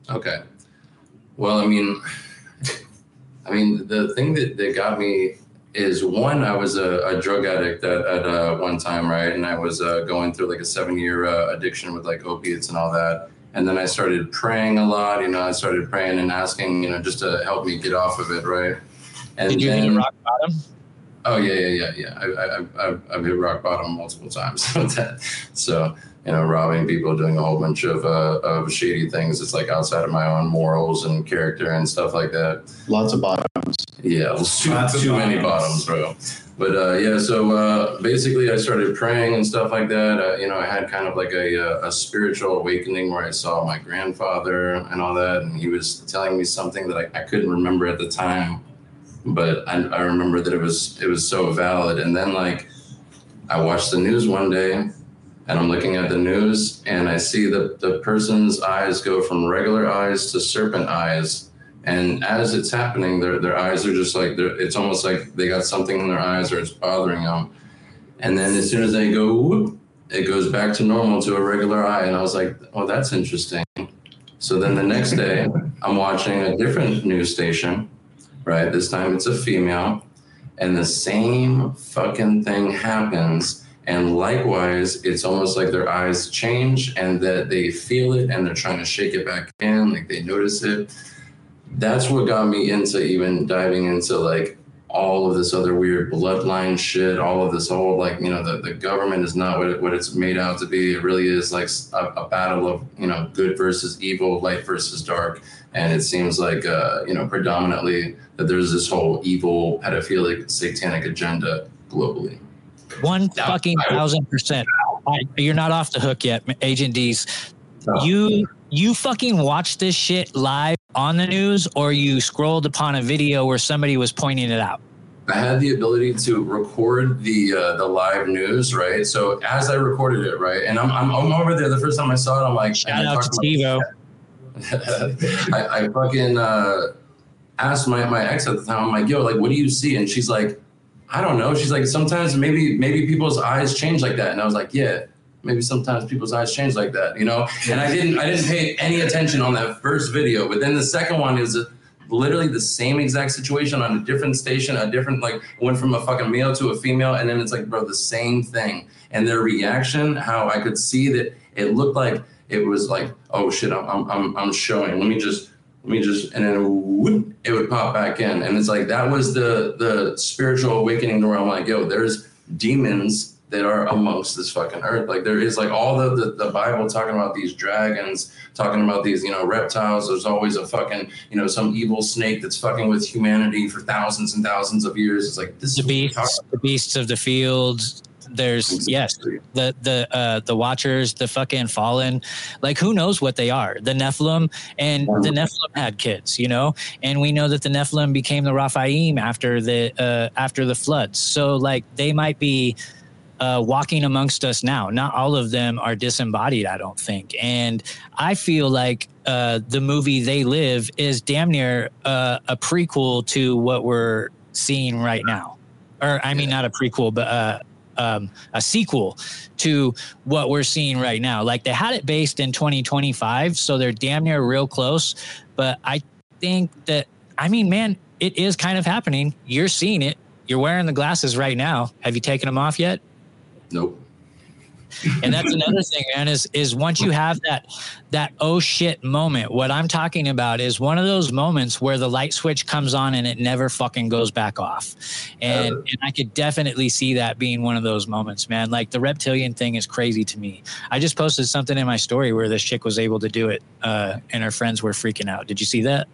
Okay. Well, I mean the thing that got me is one, I was a drug addict at one time, right? And I was going through like a 7-year addiction with like opiates and all that. And then I started praying a lot, I started praying and asking, just to help me get off of it, right? And did you hit rock bottom? Oh, yeah. I've hit rock bottom multiple times with that. So, robbing people, doing a whole bunch of shady things. It's like outside of my own morals and character and stuff like that. Lots of bottoms. Yeah, too many bottoms, bro. But so basically I started praying and stuff like that. I had kind of like a spiritual awakening where I saw my grandfather and all that. And he was telling me something that I couldn't remember at the time. But I remember that it was so valid. And then like I watched the news one day and I'm looking at the news and I see the person's eyes go from regular eyes to serpent eyes. And as it's happening, their eyes are just like, it's almost like they got something in their eyes or it's bothering them. And then as soon as they go, whoop, it goes back to normal to a regular eye. And I was like, oh, that's interesting. So then the next day I'm watching a different news station, right? This time it's a female and the same fucking thing happens. And likewise, it's almost like their eyes change and that they feel it and they're trying to shake it back in, like they notice it. That's what got me into even diving into like all of this other weird bloodline shit, all of this whole like, the government is not what it's made out to be. It really is like a battle of, good versus evil, light versus dark. And it seems like, predominantly that there's this whole evil, pedophilic, satanic agenda globally. 1,000%. You're not off the hook yet, Agent D's. No. You fucking watched this shit live on the news, or you scrolled upon a video where somebody was pointing it out? I had the ability to record the live news, right? So as I recorded it, right, and I'm over there. The first time I saw it, I'm like, shout out to TiVo. I fucking asked my ex at the time. I'm like, yo, like, what do you see? And she's like, I don't know. She's like, sometimes maybe people's eyes change like that. And I was like, yeah. Maybe sometimes people's eyes change like that, And I didn't pay any attention on that first video. But then the second one is literally the same exact situation on a different station, went from a fucking male to a female. And then it's like, bro, the same thing. And their reaction, how I could see that it looked like it was like, oh shit, I'm showing. Let me just, and then whoop, it would pop back in. And it's like, that was the spiritual awakening where I'm like, yo, there's demons that are amongst this fucking earth. Like there is like all the Bible talking about these dragons, talking about these, reptiles. There's always a fucking, some evil snake that's fucking with humanity for thousands and thousands of years. It's like this the beasts of the field. There's the Watchers, the fucking Fallen, like who knows what they are. The Nephilim, and the Nephilim had kids, and we know that the Nephilim became the Raphaim after the floods. So like they might be walking amongst us now. Not all of them are disembodied, I don't think. And I feel like the movie They Live is damn near a prequel to what we're seeing right now. Or I mean, not a prequel, but a sequel to what we're seeing right now. Like they had it based in 2025, so they're damn near real close. But I think that, man, it is kind of happening. You're seeing it. You're wearing the glasses right now. Have you taken them off yet? Nope. And that's another thing, man, is once you have that oh shit moment, what I'm talking about is one of those moments where the light switch comes on and it never fucking goes back off. And I could definitely see that being one of those moments, man. Like the reptilian thing is crazy to me. I just posted something in my story where this chick was able to do it and her friends were freaking out. Did you see that?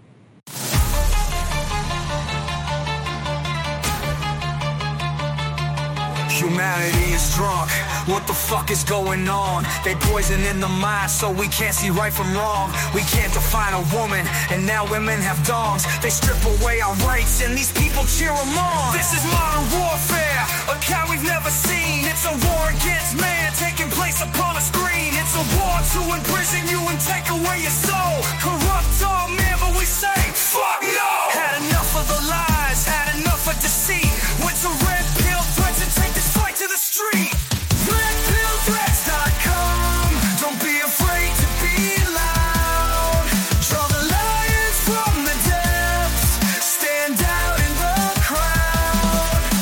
Humanity is drunk. What the fuck is going on? They poison in the mind so we can't see right from wrong. We can't define a woman, and now women have dongs. They strip away our rights and these people cheer them on. This is modern warfare, a kind we've never seen. It's a war against man taking place upon a screen. It's a war to imprison you and take away your soul. Corrupt all men, but we say, fuck no! Had enough of the lies, had enough of deceit. Went to red pill threats and take this fight to the street. RedPillThreats.com. Don't be afraid to be loud. Draw the lions from the depths. Stand out in the crowd.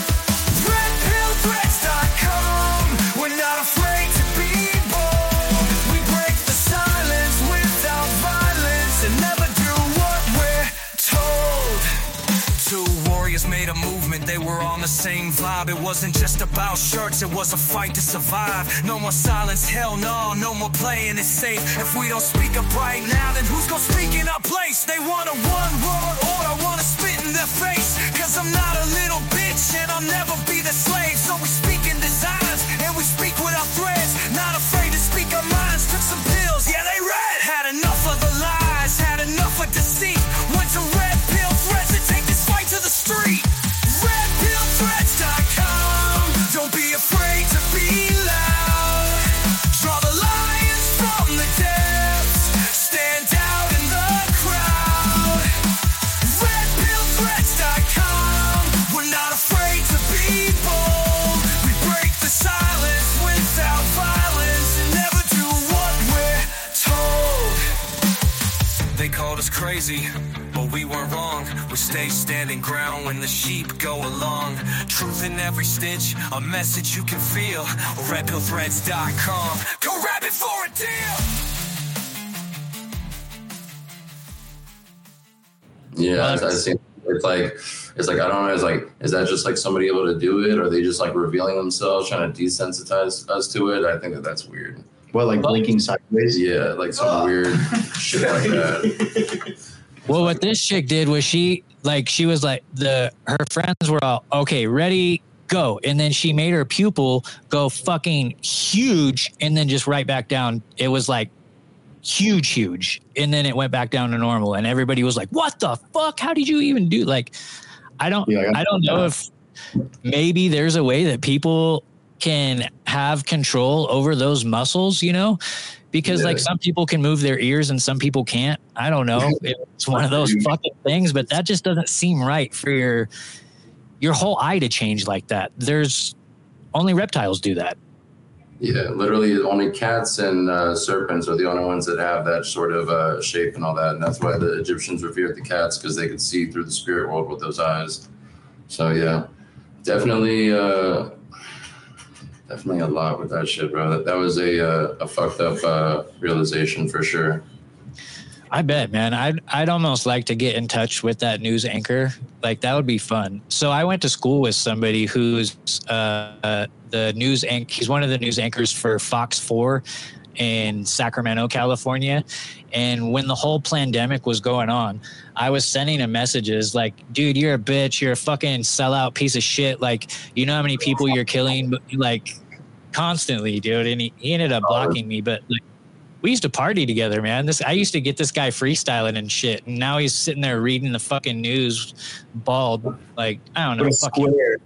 warriors made a movement, they were on the same vibe. It wasn't just about shirts, it was a fight to survive. No more silence, hell no more playing it safe. If we don't speak up right now, then who's gonna speak in our place? They want a one-world order, wanna spit in their face. Cause I'm not a little bitch and I'll never be the slave. So we speak in designs and we speak with our threads. Not afraid to speak our minds, took some pills, yeah they read. Had enough of the lies, had enough of deceit. Went to Red Pill Threads to take this fight to the street. RedPillThreads.com. Don't be afraid to be loud. Draw the lions from the depths. Stand out in the crowd. RedPillThreads.com. We're not afraid to be bold. We break the silence without violence and never do what we're told. They called us crazy, but we weren't wrong. We stay standing ground when the sheep go along. Truth in every stitch, a message you can feel. RedPillThreads.com. Go grab it for a deal. Yeah, I think it's like I don't know. It's like, is that just like somebody able to do it, or are they just like revealing themselves, trying to desensitize us to it? I think that's weird. Well, like blinking sideways? Yeah, like some weird shit like that. Well, what this chick did was she was like her friends were all, okay, ready, go. And then she made her pupil go fucking huge and then just right back down. It was like huge. And then it went back down to normal. And everybody was like, what the fuck? How did you even do? Like, I don't know if maybe there's a way that people can have control over those muscles, you know? Because like some people can move their ears and some people can't. I don't know. It's one of those fucking things, but that just doesn't seem right for your whole eye to change like that. There's only reptiles do that. Yeah, literally only cats and serpents are the only ones that have that sort of shape and all that. And that's why the Egyptians revered the cats, because they could see through the spirit world with those eyes. So yeah, definitely a lot with that shit, bro. That was a fucked up realization for sure. I bet, man. I'd almost like to get in touch with that news anchor. Like that would be fun. So I went to school with somebody who's the news anchor. He's one of the news anchors for Fox 4 in Sacramento, California. And when the whole pandemic was going on, I was sending him messages like, dude, you're a bitch. You're a fucking sellout piece of shit. Like, you know how many people you're killing, like constantly, dude. And he ended up blocking me. But like, we used to party together, man. I used to get this guy freestyling and shit. And now he's sitting there reading the fucking news bald. Like, I don't know. Square.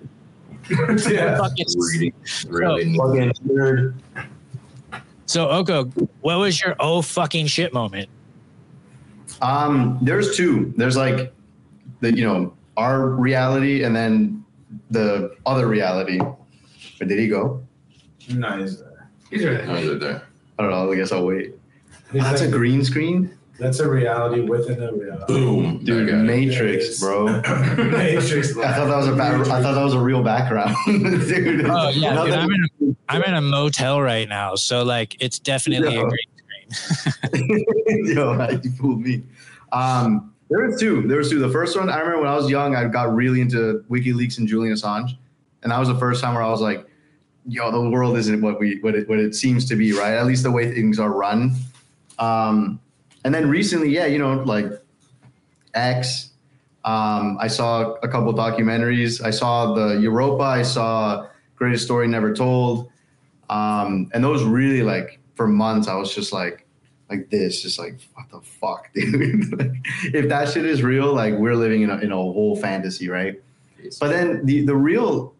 Really fucking weird. So, Oko, what was your oh fucking shit moment? There's two. There's like our reality and then the other reality. Where did he go? No, he's there. He's right. No, he's there. I don't know. I guess I'll wait. That's a green screen? That's a reality within a reality. Boom. Dude, Matrix, bro. Matrix. I thought that was a real background. Dude. Oh yeah, dude, I'm in a motel right now, so like it's definitely a green screen. Yo, you fooled me. There was two. The first one, I remember when I was young, I got really into WikiLeaks and Julian Assange, and that was the first time where I was like, yo, the world isn't what it seems to be, right? At least the way things are run. And then recently, like X, I saw a couple documentaries. I saw the Europa. I saw Greatest Story Never Told. And those really, like, for months, I was just like this, just like, what the fuck, dude? Like, if that shit is real, like, we're living in a whole fantasy, right? But then the real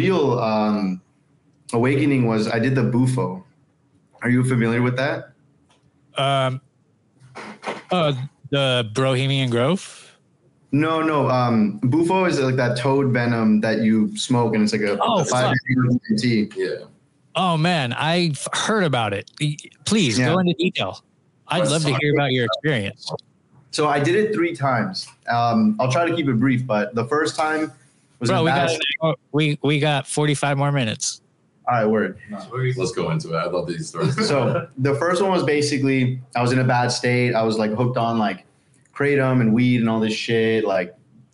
awakening was I did the Bufo. Are you familiar with that? The Bohemian Grove? No. Bufo is like that toad venom that you smoke, and it's like a 5 tea. Yeah. Oh man, I've heard about it. Please go into detail. I'd love to hear about your experience. So I did it 3 times. I'll try to keep it brief, but the first time was we got 45 more minutes. All right, word. Let's go into it. I love these stories. So the first one was basically I was in a bad state. I was like hooked on like kratom and weed and all this shit, like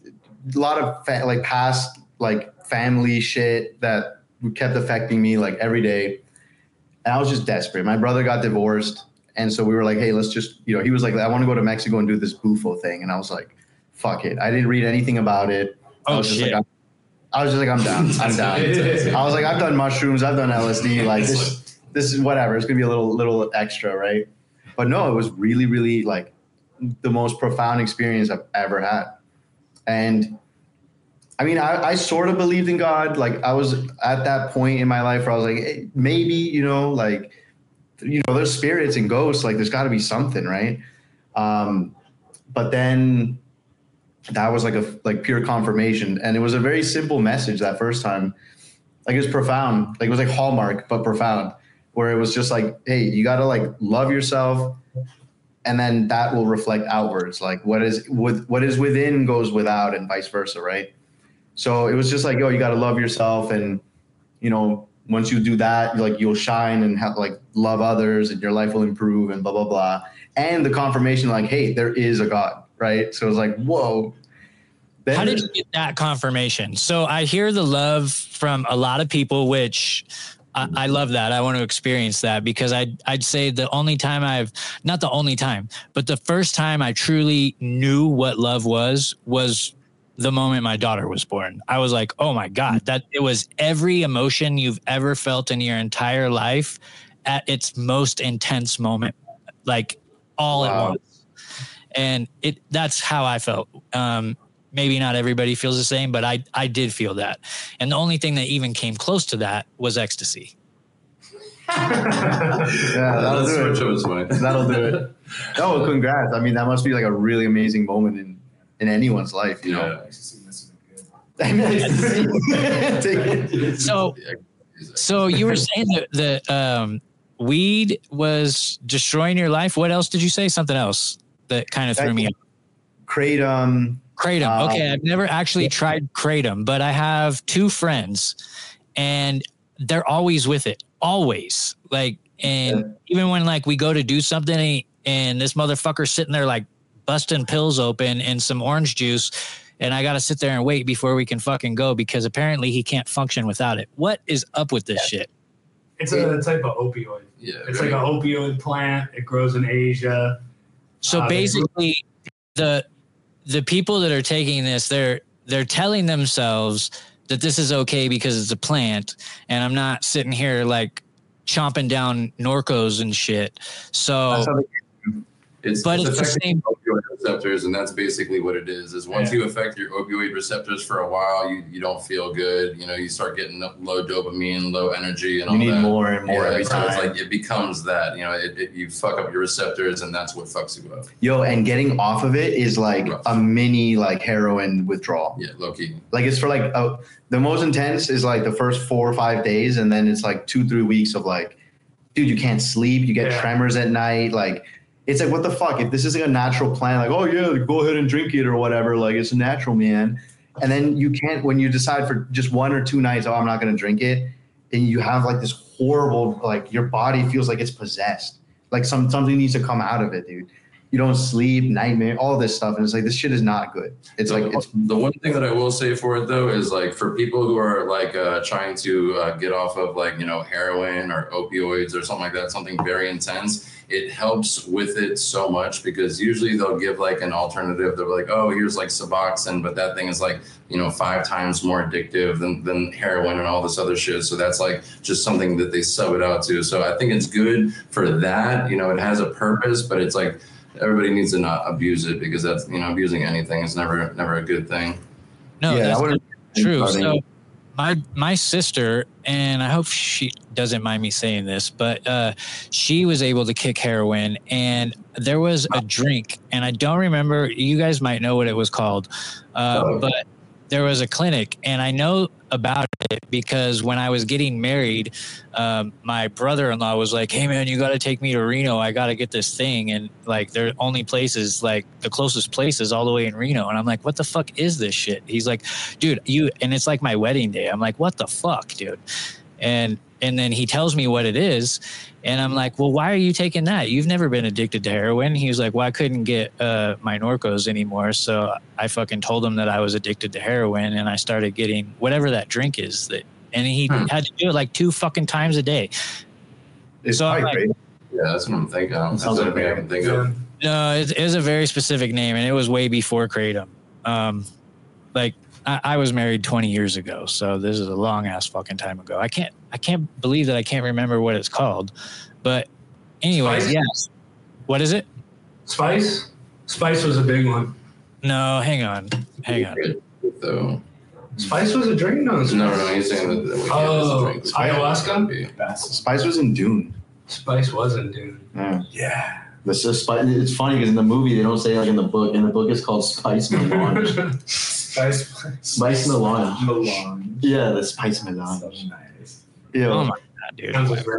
lot of past like family shit that kept affecting me like every day. And I was just desperate. My brother got divorced. And so we were like, hey, let's just, he was like, I want to go to Mexico and do this bufo thing. And I was like, fuck it. I didn't read anything about it. I was just like, I'm down. I'm down. I was like, I've done mushrooms. I've done LSD. Like this is whatever. It's going to be a little extra, right? But no, it was really, really like the most profound experience I've ever had. And I mean, I sort of believed in God. Like I was at that point in my life where I was like, hey, maybe, there's spirits and ghosts, like there's got to be something, right? But then that was like pure confirmation, and it was a very simple message that first time. Like it was profound, like it was like Hallmark but profound, where it was just like, hey, you got to like love yourself, and then that will reflect outwards. Like what is within goes without, and vice versa, right? So it was just like, yo, you got to love yourself, and once you do that, you'll shine and love others, and your life will improve, and blah blah blah. And the confirmation, like, hey, there is a God, right? So it was like, whoa. Then how did you get that confirmation? So I hear the love from a lot of people, which I love that. I want to experience that, because I'd say the only time not the only time, but the first time I truly knew what love was the moment my daughter was born. I was like, oh my God, that it was every emotion you've ever felt in your entire life at its most intense moment, like all at once. And that's how I felt. Maybe not everybody feels the same, but I did feel that. And the only thing that even came close to that was ecstasy. Yeah, that'll do it. That'll do it. Oh, well, congrats. I mean, that must be like a really amazing moment in anyone's life, you know? So you were saying that weed was destroying your life. What else did you say? Something else that kind of threw me off. Kratom. Okay, I've never actually tried Kratom, but I have two friends, and they're always with it. Always. Even when we go to do something and this motherfucker's sitting there busting pills open and some orange juice, and I got to sit there and wait before we can fucking go, because apparently he can't function without it. What is up with this shit? It's a type of opioid. Yeah, it's like an opioid plant. It grows in Asia. So basically, the people that are taking this, they're telling themselves that this is okay because it's a plant, and I'm not sitting here chomping down Norcos and shit. So it's the same opioid receptors, and that's basically what it is. Is once you affect your opioid receptors for a while, you don't feel good. You start getting low dopamine, low energy, and all that. You need more and more every time. So it's it becomes that. You fuck up your receptors, and that's what fucks you up. Yo, and getting off of it is a mini heroin withdrawal. Yeah, low key. It's for the most intense is the first 4 or 5 days, and then it's 2-3 weeks of dude, you can't sleep, you get tremors at night, It's what the fuck? If this is a natural plant, oh yeah, go ahead and drink it or whatever. It's natural, man. And then you can't, when you decide for just 1 or 2 nights, I'm not going to drink it. And you have this horrible, your body feels like it's possessed. Something needs to come out of it, dude. You don't sleep, nightmare, all this stuff. And it's this shit is not good. It's it's the one thing that I will say for it though, is for people who are trying to get off of heroin or opioids or something like that, something very intense. It helps with it so much, because usually they'll give an alternative. They're oh, here's Suboxone, but that thing is 5 times more addictive than heroin and all this other shit. So that's just something that they sub it out to. So I think it's good for that. It has a purpose, but it's everybody needs to not abuse it, because that's abusing anything is never a good thing. No, that's true. So my sister, and I hope she doesn't mind me saying this, but she was able to kick heroin, and there was a drink, and I don't remember, you guys might know what it was called, but there was a clinic, and I know about it because when I was getting married, my brother-in-law was like, hey man, you got to take me to Reno. I got to get this thing. And there are only places, the closest place is all the way in Reno. And I'm like, what the fuck is this shit? He's like, dude, and it's my wedding day. I'm like, what the fuck, dude? And then he tells me what it is. And I'm like, well, why are you taking that? You've never been addicted to heroin. He was like, well, I couldn't get my Norcos anymore. So I fucking told him that I was addicted to heroin, and I started getting whatever that drink is. And he had to do it like 2 fucking times a day. It's so like, yeah, that's what I'm thinking. That's what I can think of. No, it is a very specific name, and it was way before Kratom. Like I was married 20 years ago, so this is a long ass fucking time ago. I can't believe that I can't remember what it's called. But anyways, yes. What is it? Spice? Spice was a big one. No, hang on. So, Spice was a drink? No, he's saying that ayahuasca? Spice was in Dune. Spice was in Dune. Yeah. It's funny because in the movie they don't say like in the book. In the book it's called Spice Melange. Spice Melange. Yeah, the Spice Melange. So nice. Yeah. Oh my god, dude.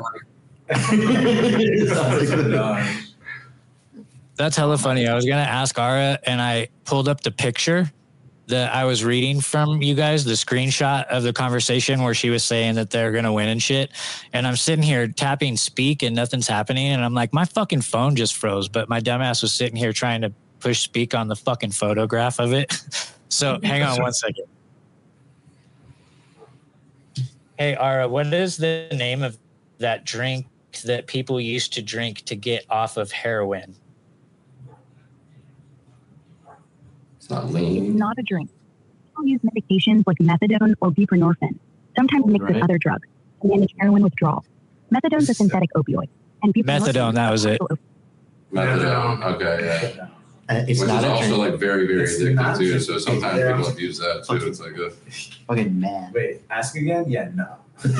That's hella funny. I was gonna ask Ara, and I pulled up the picture that I was reading from you guys, the screenshot of the conversation where she was saying that they're going to win and shit. And I'm sitting here tapping speak and nothing's happening. And I'm like, my fucking phone just froze, but my dumbass was sitting here trying to push speak on the fucking photograph of it. So hang on one second. Hey, Ara, what is the name of that drink that people used to drink to get off of heroin? It's not lean. It's not a drink. People use medications like methadone or buprenorphine, sometimes mixed with other drugs, to manage heroin withdrawal. Methadone is a synthetic opioid. And methadone, that was it. Methadone. Okay, yeah. It's Which not is a also drink. like very, very It's addictive not too. a So sometimes people abuse that too. It's like a fucking man. Wait, ask again? Yeah, no.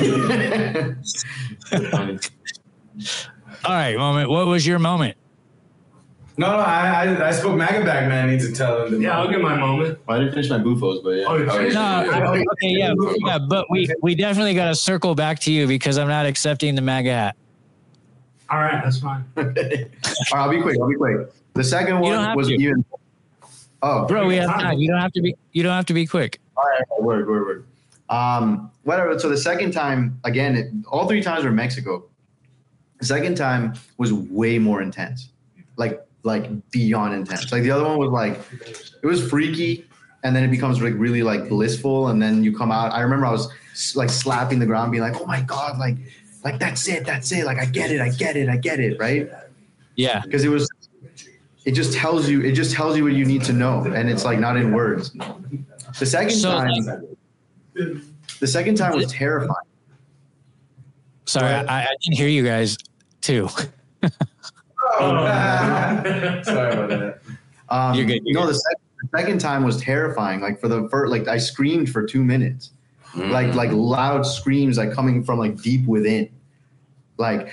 All right, moment. What was your moment? No, I spoke MAGA back, man. I need to tell him. Yeah, I'll get my moment. Well, I didn't finish my bufos, but yeah. But we definitely got to circle back to you because I'm not accepting the MAGA hat. All right, that's fine. All right, I'll be quick. The second one was even. Oh, bro, we have time. You don't have to be quick. All right, word. Whatever. So the second time, again, all 3 times were Mexico. The second time was way more intense, like beyond intense. Like the other one was like, it was freaky, and then it becomes like really like blissful, and then you come out. I remember I was like slapping the ground, being like, "Oh my god, like that's it. Like I get it, right?" Yeah, because it just tells you what you need to know, and it's like not in words. The second time was terrifying. Sorry, I didn't hear you guys too. Sorry about that. You're good. The second time was terrifying. Like for the first, like I screamed for 2 minutes, like loud screams, like coming from like deep within, like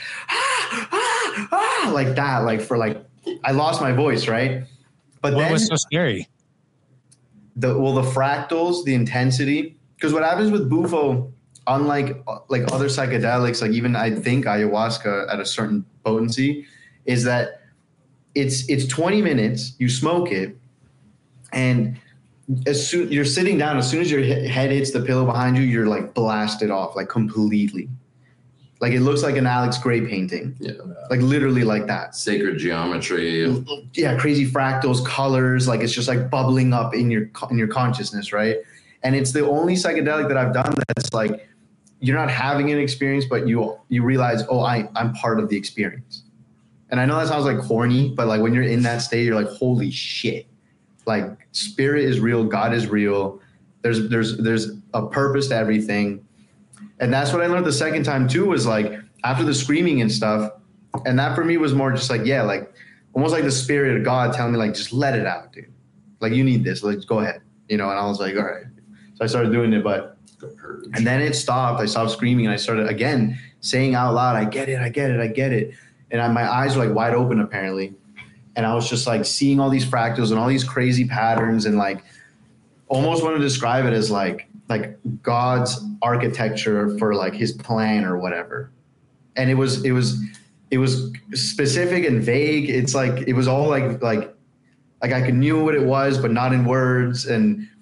like that, like for like I lost my voice, right? But what then was so scary? The fractals, the intensity, because what happens with Bufo, unlike like other psychedelics, like even I think ayahuasca at a certain potency, is that it's 20 minutes, you smoke it, and as soon you're sitting down, as soon as your head hits the pillow behind you, you're like blasted off, like completely. Like it looks like an Alex Gray painting. Yeah. Like literally like that. Sacred geometry. Yeah, crazy fractals, colors, like it's just like bubbling up in your consciousness, right? And it's the only psychedelic that I've done that's like you're not having an experience, but you realize, oh, I'm part of the experience. And I know that sounds like corny, but like when you're in that state, you're like, holy shit. Like spirit is real, God is real. There's a purpose to everything. And that's what I learned the second time too, was like after the screaming and stuff. And that for me was more just like, yeah, like almost like the spirit of God telling me like, just let it out, dude. Like you need this, like go ahead. And I was like, all right. So I started doing it, and then it stopped. I stopped screaming and I started again saying out loud, I get it. And my eyes were like wide open apparently. And I was just like seeing all these fractals and all these crazy patterns and like almost want to describe it as like God's architecture for like his plan or whatever. And it was specific and vague. It's like, it was all like I knew what it was, but not in words. And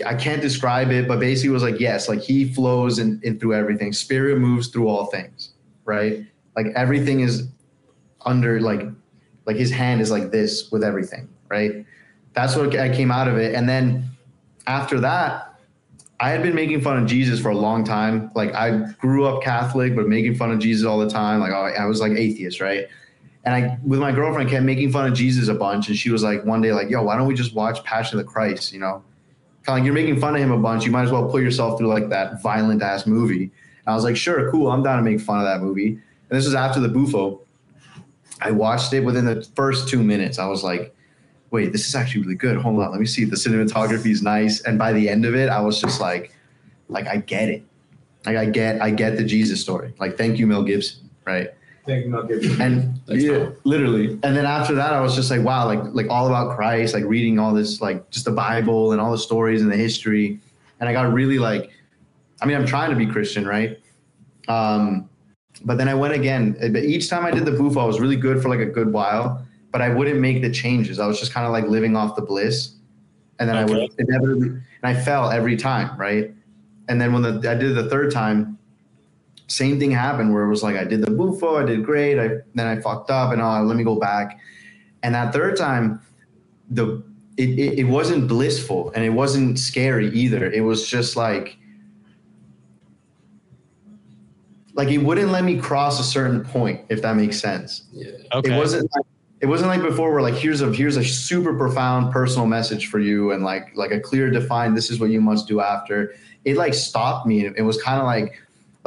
I can't describe it, but basically it was like, yes, like he flows in through everything. Spirit moves through all things, right? Like everything is under like his hand is like this with everything, right? That's what I came out of it. And then after that, I had been making fun of Jesus for a long time. Like I grew up Catholic, but making fun of Jesus all the time. Like I was like atheist, right? And I, with my girlfriend, kept making fun of Jesus a bunch. And she was like, one day, like, yo, why don't we just watch Passion of the Christ? You know, kind of like you're making fun of him a bunch. You might as well put yourself through like that violent ass movie. And I was like, sure, cool. I'm down to make fun of that movie. And this was after the Bufo. I watched it within the first 2 minutes. I was like, wait, this is actually really good. Hold on. Let me see. The cinematography is nice. And by the end of it, I was just like, I get it. Like I get the Jesus story. Like, thank you, Mel Gibson. Right. Thank you, Mel Gibson. And literally. And then after that, I was just like, wow, like all about Christ, like reading all this, like just the Bible and all the stories and the history. And I got really like, I mean, I'm trying to be Christian, right? But then I went again. Each time I did the Bufo, I was really good for like a good while, but I wouldn't make the changes. I was just kind of like living off the bliss. And then I would inevitably, and I fell every time, right? And then when I did the third time, same thing happened where it was like, I did the Bufo, I did great. Then I fucked up and let me go back. And that third time, it wasn't blissful and it wasn't scary either. It was just like it wouldn't let me cross a certain point, if that makes sense. Yeah. Okay. It wasn't like before where like, here's a super profound personal message for you. And like a clear defined, this is what you must do after. It like stopped me. It was kind of like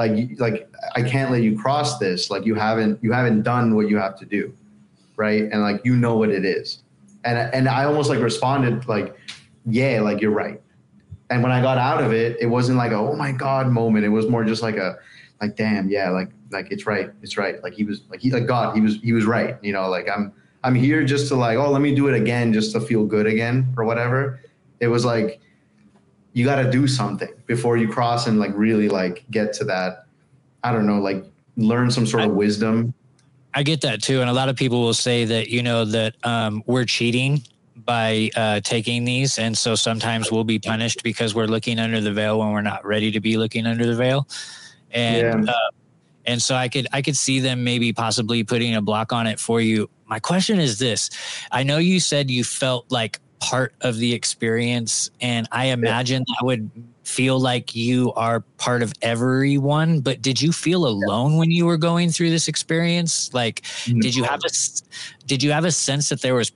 I can't let you cross this. Like you haven't done what you have to do. Right. And like, you know what it is. And I almost like responded like, yeah, like you're right. And when I got out of it, it wasn't like a, oh my God moment. It was more just like damn, yeah, like it's right. Like he was right. You know, like I'm here just to like, oh, let me do it again, just to feel good again or whatever. It was like, you got to do something before you cross and like really like get to that. I don't know, like learn some sort of wisdom. I get that too. And a lot of people will say that, you know, that we're cheating by taking these. And so sometimes we'll be punished because we're looking under the veil when we're not ready to be looking under the veil. And and so I could see them maybe possibly putting a block on it for you. My question is this. I know you said you felt like part of the experience, and I imagine that would feel like you are part of everyone, but did you feel alone when you were going through this experience? Like, did you have a sense that there was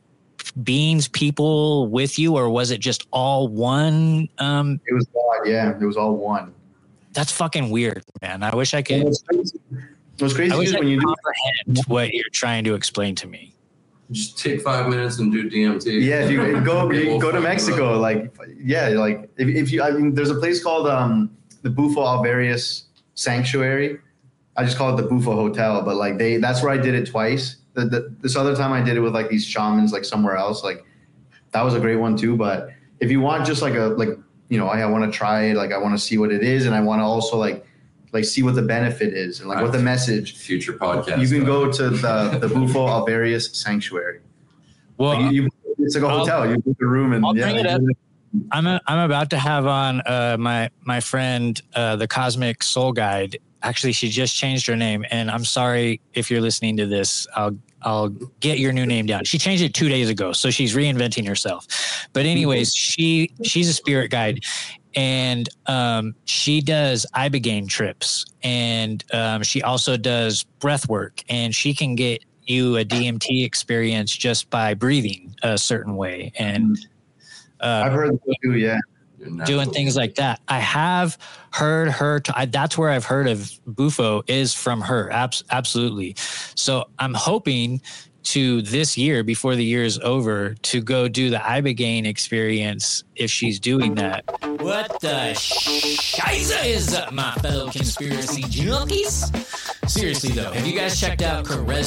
people with you, or was it just all one? It was God. Yeah, it was all one. That's fucking weird, man. I wish I could. It was crazy when you comprehend what you're trying to explain to me. Just take 5 minutes and do DMT. Yeah, if you go to Mexico, like, yeah, like if you, I mean, there's a place called the Bufo Alvarius Sanctuary. I just call it the Bufo Hotel, but like that's where I did it twice. This other time I did it with like these shamans, like somewhere else. Like that was a great one too. But if you want just you know, I want to try it. Like I want to see what it is, and I want to also like see what the benefit is and like what the message. Future podcast. You can go to the Bufo Alvarius Sanctuary. Well, like it's like a hotel. You book a room and I'll bring it up. I'm about to have on my friend, the Cosmic Soul Guide. Actually, she just changed her name, and I'm sorry if you're listening to this. I'll get your new name down. She changed it 2 days ago, so she's reinventing herself. But anyways, she's a spirit guide, and she does Ibogaine trips, and she also does breath work, and she can get you a DMT experience just by breathing a certain way. And I've heard that too, yeah. Doing things like that. I have heard her. That's where I've heard of Bufo is from her. Absolutely. So I'm hoping to this year, before the year is over, to go do the Ibogaine experience if she's doing that. What the shiza is up, my fellow conspiracy junkies? Seriously though, have you guys checked out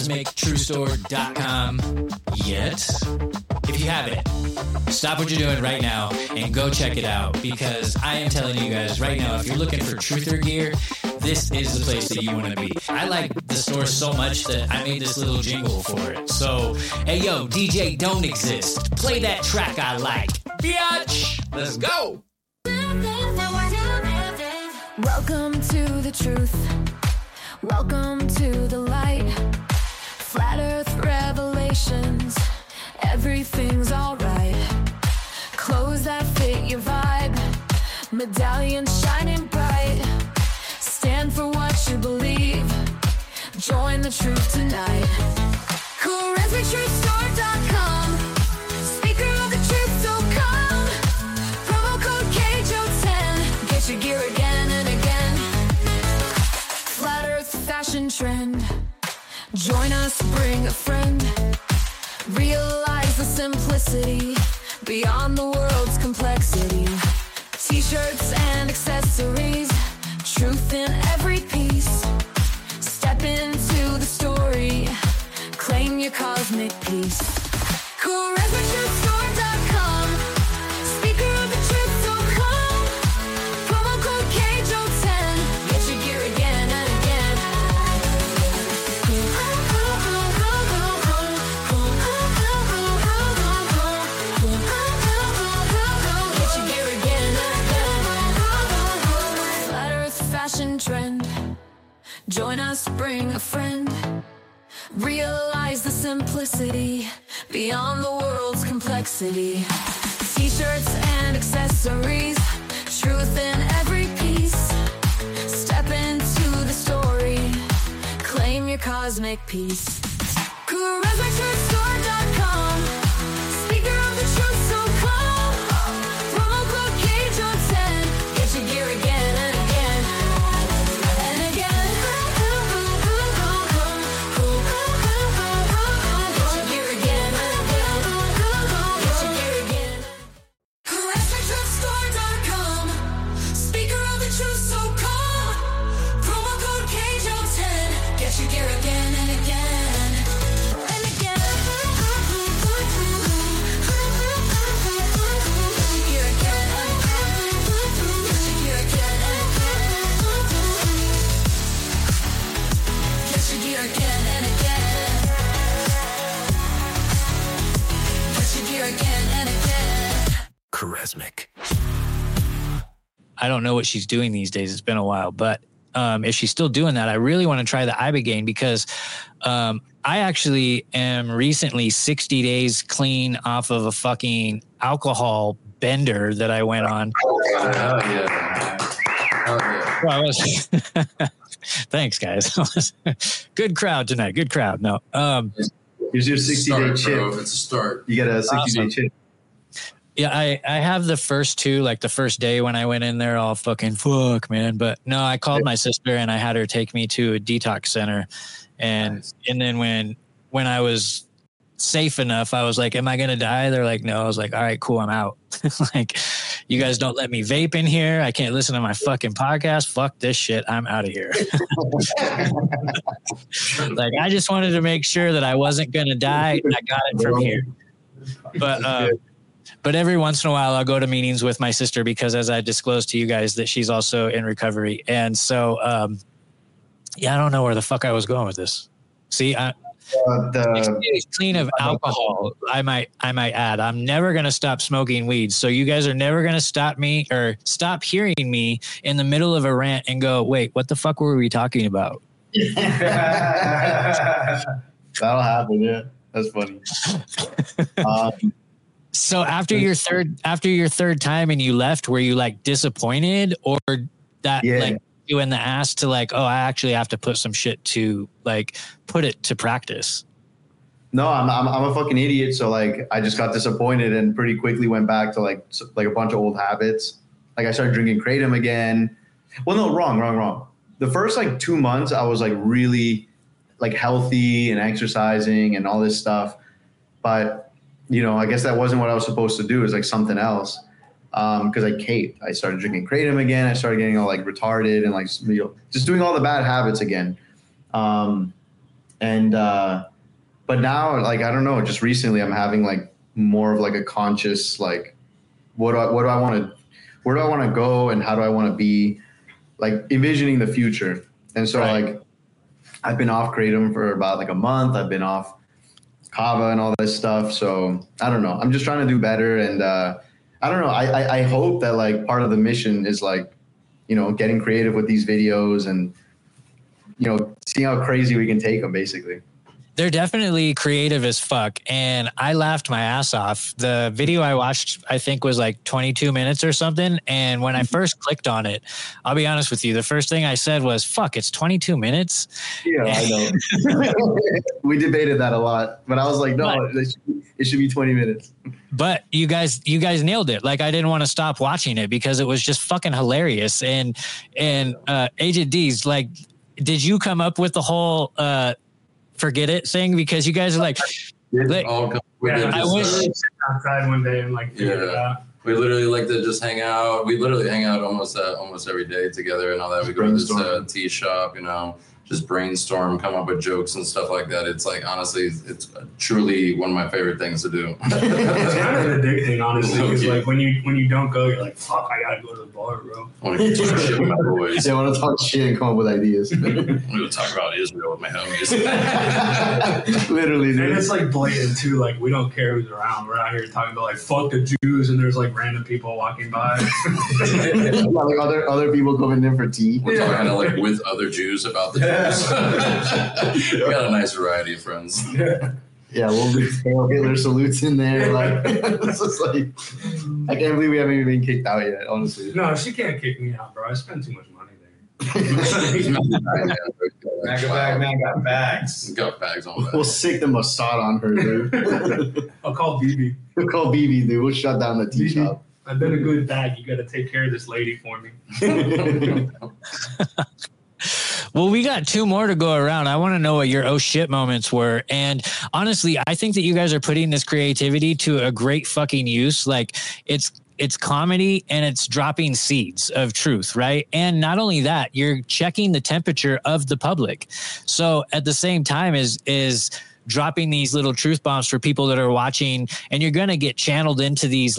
charismictruestore.com yet? If you haven't, stop what you're doing right now and go check it out, because I am telling you guys right now, if you're looking for truther gear, this is the place that you want to be. I like the store so much that I made this little jingle for it. So, hey yo, DJ Don't Exist, play that track I like. Biatch, let's go. Welcome to the truth. Welcome to the light. Flat Earth revelations. Everything's alright. Clothes that fit your vibe. Medallions shining bright. Stand for what you believe. Join the truth tonight. CoolResMeTruthStore.com. Speaker of the truth, so come. Promo code KJO10. Get your gear again and again. Flat Earth fashion trend. Join us, bring a friend. Realize the simplicity beyond the world's complexity. T-shirts and accessories. Truth in every piece. Step into the story. Claim your cosmic peace. CoolResMeTruthStore.com. Speaker of the truth, so come. Promo code KJO10. Get your gear again and again. Get your gear again and again. Flat Earth fashion trend. Join us, bring a friend. Realize the simplicity beyond the world's complexity. T-shirts and accessories. Truth in every piece. Step into the story. Claim your cosmic peace. CoolResMeTruthStore.com. Speaker of the truth, so come. Promo code KJO10. Get your gear again and again. And again. Get your gear again and again. Get your gear again. CoolResMeTruthStore.com. Speaker of the truth, so come. Promo code KJO10. Get your gear again and again. And again. Gear again and again. Gear again and again. Get your gear again and again. Get your gear again and again. Charismatic. I don't know what she's doing these days. It's been a while, but if she's still doing that, I really want to try the Ibogaine because I actually am recently 60 days clean off of a fucking alcohol bender that I went on. Oh, yeah. Well, I was thanks, guys. Good crowd tonight. Good crowd. No, here's your 60-day chip. Bro. It's a start. You got a 60-day chip. Yeah, I have the first two, like the first day when I went in there, all fucking fuck, man. But no, I called my sister and I had her take me to a detox center, and then when I was safe enough, I was like, "Am I gonna die?" They're like, "No." I was like, "All right, cool, I'm out." Like, you guys don't let me vape in here. I can't listen to my fucking podcast. Fuck this shit. I'm out of here. Like, I just wanted to make sure that I wasn't gonna die. And I got it from here, But every once in a while, I'll go to meetings with my sister because, as I disclosed to you guys, that she's also in recovery. And so, yeah, I don't know where the fuck I was going with this. See, 60 days clean of alcohol. I might add. I'm never going to stop smoking weed. So you guys are never going to stop me or stop hearing me in the middle of a rant and go, "Wait, what the fuck were we talking about?" That'll happen. Yeah, that's funny. So after your third time and you left, were you like disappointed, or that like you in the ass to like, oh, I actually have to put some shit to like put it to practice? No, I'm a fucking idiot. So like, I just got disappointed and pretty quickly went back to like a bunch of old habits. Like I started drinking Kratom again. Well, no, wrong. The first like 2 months, I was like really like healthy and exercising and all this stuff, but you know, I guess that wasn't what I was supposed to do. It was like something else. Because I caped. I started drinking Kratom again. I started getting all like retarded and like, you know, just doing all the bad habits again. But now, like, I don't know, just recently I'm having like more of like a conscious, like, where do I want to go and how do I want to be, like envisioning the future. And so like, I've been off Kratom for about like a month. I've been off Kava and all this stuff. So I don't know. I'm just trying to do better. And I don't know. I hope that like part of the mission is like, getting creative with these videos and, seeing how crazy we can take them, basically. They're definitely creative as fuck. And I laughed my ass off. The video I watched, I think, was like 22 minutes or something. And when I first clicked on it, I'll be honest with you, the first thing I said was, fuck, it's 22 minutes. Yeah, I know. We debated that a lot, but I was like, no, it should be 20 minutes. But you guys nailed it. Like, I didn't want to stop watching it because it was just fucking hilarious. And Agent D's, like, did you come up with the whole forget it thing? Because you guys are like I wish outside one day and figure it out. We literally like to just hang out. We literally hang out almost every day together and all that. We go to this tea shop, just brainstorm, come up with jokes and stuff like that. It's like, honestly, it's truly one of my favorite things to do. It's kind of addicting, honestly, because like when you don't go, you're like, fuck, I gotta go to the bar, bro. I want to talk shit with my boys. Yeah, I want to talk shit and come up with ideas. I'm going to talk about Israel with my homies. Literally, dude. And it's like blatant too. Like, we don't care who's around. We're out here talking about like fuck the Jews, and there's like random people walking by. Like other people coming in for tea. We're talking like with other Jews about the Jews. We got a nice variety of friends. Yeah, we'll do Hail Hitler salutes in there. Like, it's just like, I can't believe we haven't even been kicked out yet, honestly. No, she can't kick me out, bro. I spend too much money Man got bags. Got bags on that. We'll sick the Mossad on her, dude. I'll call BB. We'll call BB, dude. We'll shut down the tea shop. I've been a good bag. You got to take care of this lady for me. Well, we got 2 more to go around. I want to know what your oh shit moments were. And honestly, I think that you guys are putting this creativity to a great fucking use. Like, it's comedy and it's dropping seeds of truth, right? And not only that, you're checking the temperature of the public. So at the same time is dropping these little truth bombs for people that are watching, and you're going to get channeled into these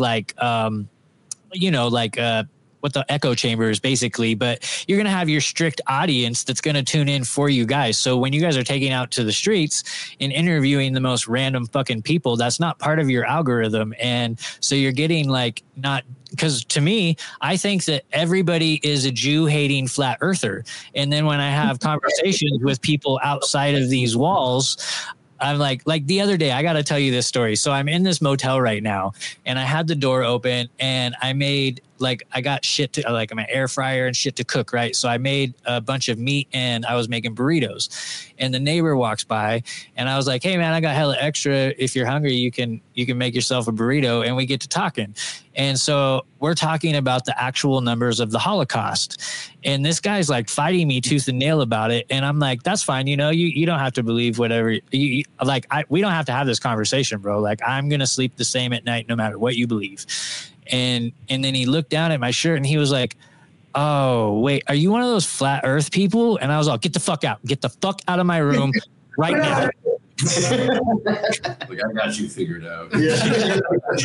what the echo chamber is basically, but you're going to have your strict audience that's going to tune in for you guys. So when you guys are taking out to the streets and interviewing the most random fucking people, that's not part of your algorithm. And so you're getting like, not, because to me, I think that everybody is a Jew hating flat earther. And then when I have conversations with people outside of these walls, I'm like the other day, I got to tell you this story. So I'm in this motel right now and I had the door open and I made I got shit to my air fryer and shit to cook. Right. So I made a bunch of meat and I was making burritos, and the neighbor walks by and I was like, hey man, I got hella extra. If you're hungry, you can make yourself a burrito. And we get to talking. And so we're talking about the actual numbers of the Holocaust. And this guy's like fighting me tooth and nail about it. And I'm like, that's fine. You don't have to believe whatever we don't have to have this conversation, bro. Like, I'm going to sleep the same at night, no matter what you believe. And then he looked down at my shirt and he was like, oh, wait, are you one of those flat earth people? And I was like, get the fuck out. Get the fuck out of my room right now. Like, I got you figured out. Yeah.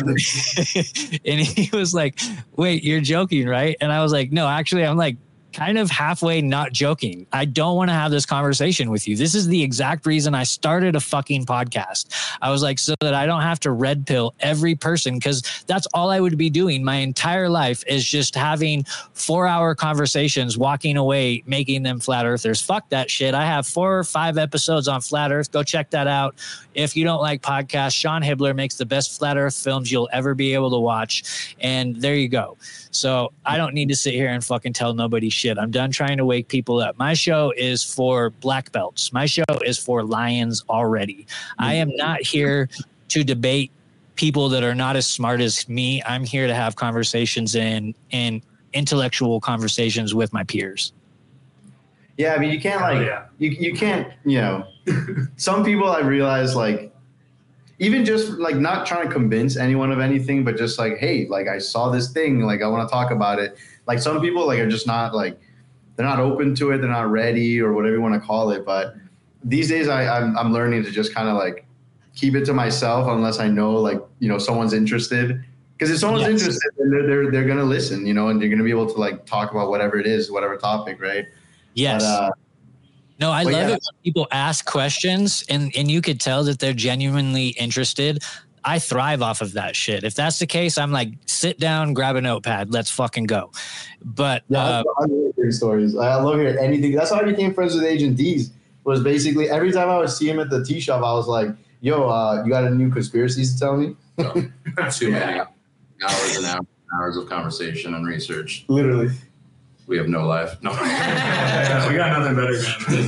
And he was like, wait, you're joking, right? And I was like, no, actually, I'm like kind of halfway not joking. I don't want to have this conversation with you. This is the exact reason I started a fucking podcast. I was like, so that I don't have to red pill every person, because that's all I would be doing my entire life, is just having 4-hour conversations, walking away, making them flat earthers. Fuck that shit. I have 4 or 5 episodes on flat earth. Go check that out. If you don't like podcasts, Sean Hibbler makes the best flat earth films you'll ever be able to watch. And there you go. So I don't need to sit here and fucking tell nobody shit. I'm done trying to wake people up. My show is for black belts. My show is for lions already. I am not here to debate people that are not as smart as me. I'm here to have conversations and intellectual conversations with my peers. Yeah, I mean, you can't you can't, some people I realize, like, even just like not trying to convince anyone of anything, but just like, hey, like, I saw this thing, like, I want to talk about it. Like, some people like are just not like, they're not open to it. They're not ready, or whatever you want to call it. But these days I'm learning to just kind of like keep it to myself, unless I know, like, someone's interested. Because if someone's interested, then they're going to listen, and you're going to be able to like talk about whatever it is, whatever topic. Right. Yes. No, I love it when people ask questions and you could tell that they're genuinely interested. I thrive off of that shit. If that's the case, I'm like, sit down, grab a notepad, let's fucking go. But I love hearing stories. I love hearing anything. That's how I became friends with Agent D's. Was basically every time I would see him at the tea shop, I was like, "Yo, you got any new conspiracies to tell me?" Too many hours and hours of conversation and research. Literally. We have no life. No. We got nothing better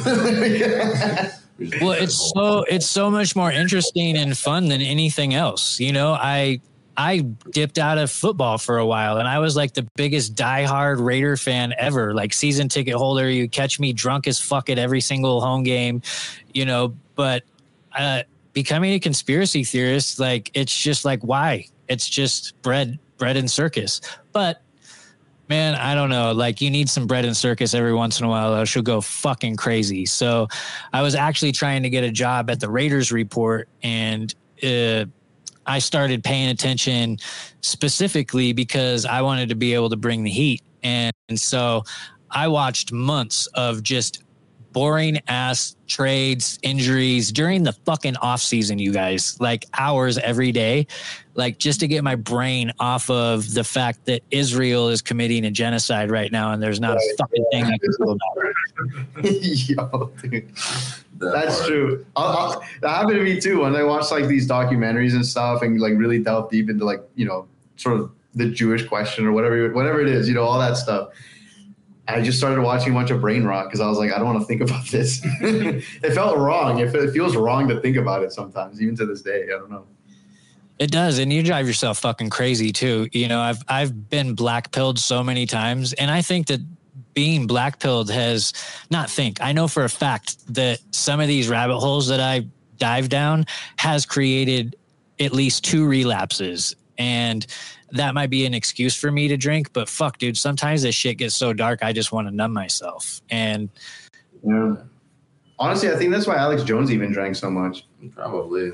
than well, it's so much more interesting and fun than anything else. You know, I dipped out of football for a while, and I was like the biggest diehard Raider fan ever, like season ticket holder. You catch me drunk as fuck at every single home game, you know, but becoming a conspiracy theorist, like, it's just like, why? It's just bread and circus. But man, I don't know. Like, you need some bread and circus every once in a while, or she'll go fucking crazy. So I was actually trying to get a job at the Raiders Report, and I started paying attention specifically because I wanted to be able to bring the heat. And so I watched months of just boring ass trades, injuries during the fucking off season, you guys, like hours every day, like just to get my brain off of the fact that Israel is committing a genocide right now. And there's not a fucking thing I can do about it. Yo, dude. That's true. That happened to me too. When I watched like these documentaries and stuff and like really delve deep into like, you know, sort of the Jewish question or whatever it is, you know, all that stuff. I just started watching a bunch of brain rot because I was like, I don't want to think about this. It felt wrong. It feels wrong to think about it sometimes, even to this day. I don't know. It does. And you drive yourself fucking crazy too. You know, I've been black-pilled so many times, and I think that being black-pilled I know for a fact that some of these rabbit holes that I dive down has created at least 2 relapses. And that might be an excuse for me to drink, but fuck, dude, sometimes this shit gets so dark, I just want to numb myself. And yeah, honestly, I think that's why Alex Jones even drank so much. Probably.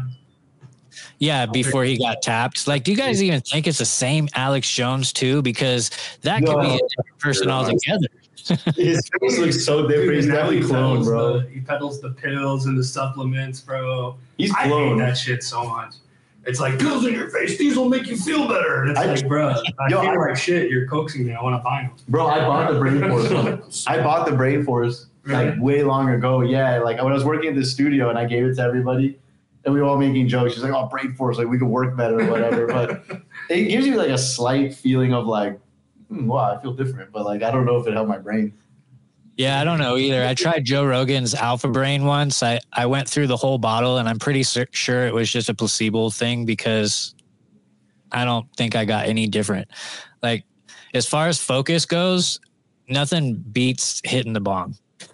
Yeah, before he got tapped. Like, do you guys even think it's the same Alex Jones too? Because that could be a different person altogether. His face looks so different. He's definitely cloned, bro. He peddles the pills and the supplements, bro. He's I cloned. hate that shit so much. It's like, pills in your face, these will make you feel better. And it's like, bro, I feel like shit. You're coaxing me. I want to buy them. Bro, I bought the Brain Force. I bought the Brain Force like way long ago. Yeah, like when I was working at the studio and I gave it to everybody, and we were all making jokes. She's like, "Oh, Brain Force, like we could work better or whatever." But it gives you like a slight feeling of like, wow, I feel different. But like, I don't know if it helped my brain. Yeah, I don't know either. I tried Joe Rogan's Alpha Brain once. I went through the whole bottle, and I'm pretty sure it was just a placebo thing because I don't think I got any different. Like, as far as focus goes, nothing beats hitting the bong.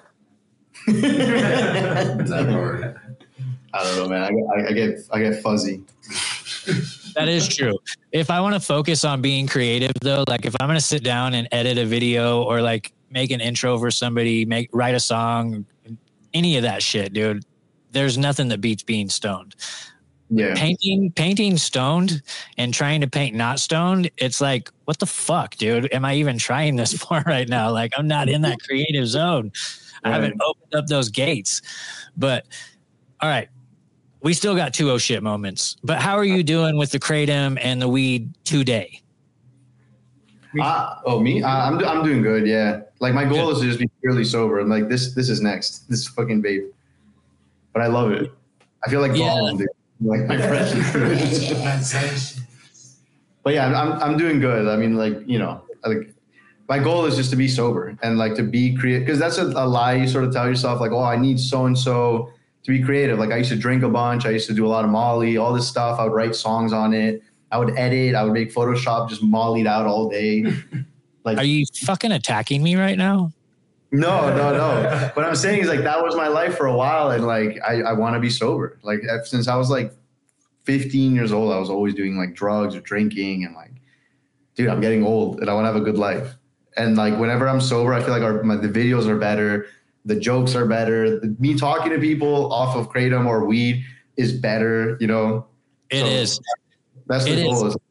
I don't know, man. I get fuzzy. That is true. If I want to focus on being creative, though, like if I'm going to sit down and edit a video or like make an intro for somebody, write a song, any of that shit, dude, there's nothing that beats being stoned. Yeah. Painting stoned and trying to paint not stoned, it's like, what the fuck, dude? Am I even trying this for right now? Like, I'm not in that creative zone. I haven't opened up those gates. But all right, we still got 2 oh shit moments. But how are you doing with the kratom and the weed today? Me? I'm doing good. Yeah. Like my goal is to just be purely sober. And like this is next. This fucking vape. But I love it. I feel like Gollum, dude. Like my friend. But yeah, I'm doing good. I mean, like, you know, like my goal is just to be sober and like to be creative, because that's a lie you sort of tell yourself, like, oh, I need so and so to be creative. Like I used to drink a bunch. I used to do a lot of Molly, all this stuff. I would write songs on it. I would edit. I would make Photoshop just Molly'd out all day. Like, are you fucking attacking me right now? No. What I'm saying is like that was my life for a while, and like I want to be sober. Like since I was like 15 years old, I was always doing like drugs or drinking, and like, dude, I'm getting old and I want to have a good life. And like whenever I'm sober, I feel like the videos are better, the jokes are better, me talking to people off of kratom or weed is better. You know, It is. That's the goal.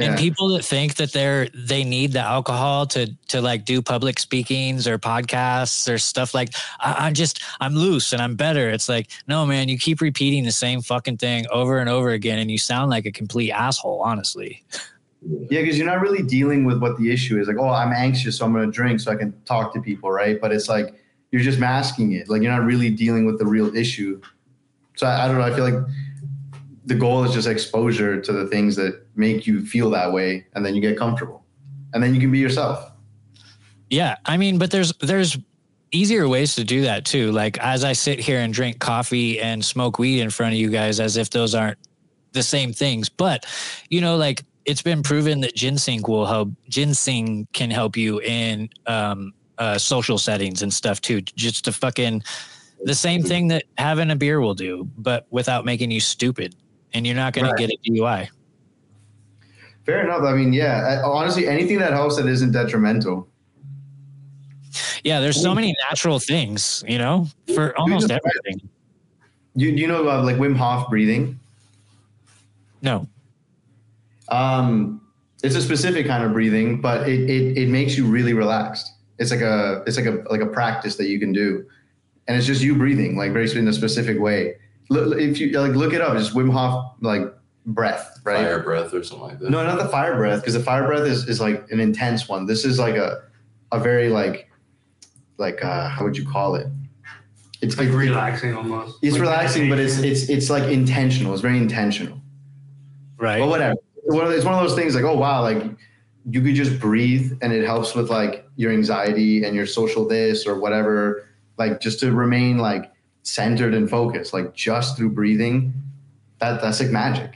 And people that think that they need the alcohol to like do public speakings or podcasts or stuff like, I'm loose and I'm better. It's like, no, man, you keep repeating the same fucking thing over and over again, and you sound like a complete asshole, honestly. Yeah, because you're not really dealing with what the issue is. Like, oh, I'm anxious, so I'm going to drink so I can talk to people, right? But it's like you're just masking it. Like, you're not really dealing with the real issue. So I don't know. I feel like the goal is just exposure to the things that make you feel that way, and then you get comfortable, and then you can be yourself. Yeah, I mean, but there's easier ways to do that too. Like, as I sit here and drink coffee and smoke weed in front of you guys, as if those aren't the same things. But, you know, like, it's been proven that ginseng can help you in social settings and stuff too. Just to fucking the same thing that having a beer will do, but without making you stupid, and you're not going to get a DUI. Fair enough. I mean, yeah, honestly, anything that helps that isn't detrimental. Yeah, there's so many natural things, you know, for almost everything. You know about like Wim Hof breathing? No. It's a specific kind of breathing, but it makes you really relaxed. It's like a practice that you can do, and it's just you breathing like very in a specific way. If you like look it up, it's just Wim Hof like breath, right? Fire breath or something like that. No, not the fire breath, because the fire breath is like an intense one. This is like a very like how would you call it? It's like relaxing almost. It's like relaxing, but it's like intentional. It's very intentional. Right. But whatever. It's one of those things like, oh wow, like you could just breathe and it helps with like your anxiety and your social this or whatever, like just to remain like centered and focused, like just through breathing. That's like magic.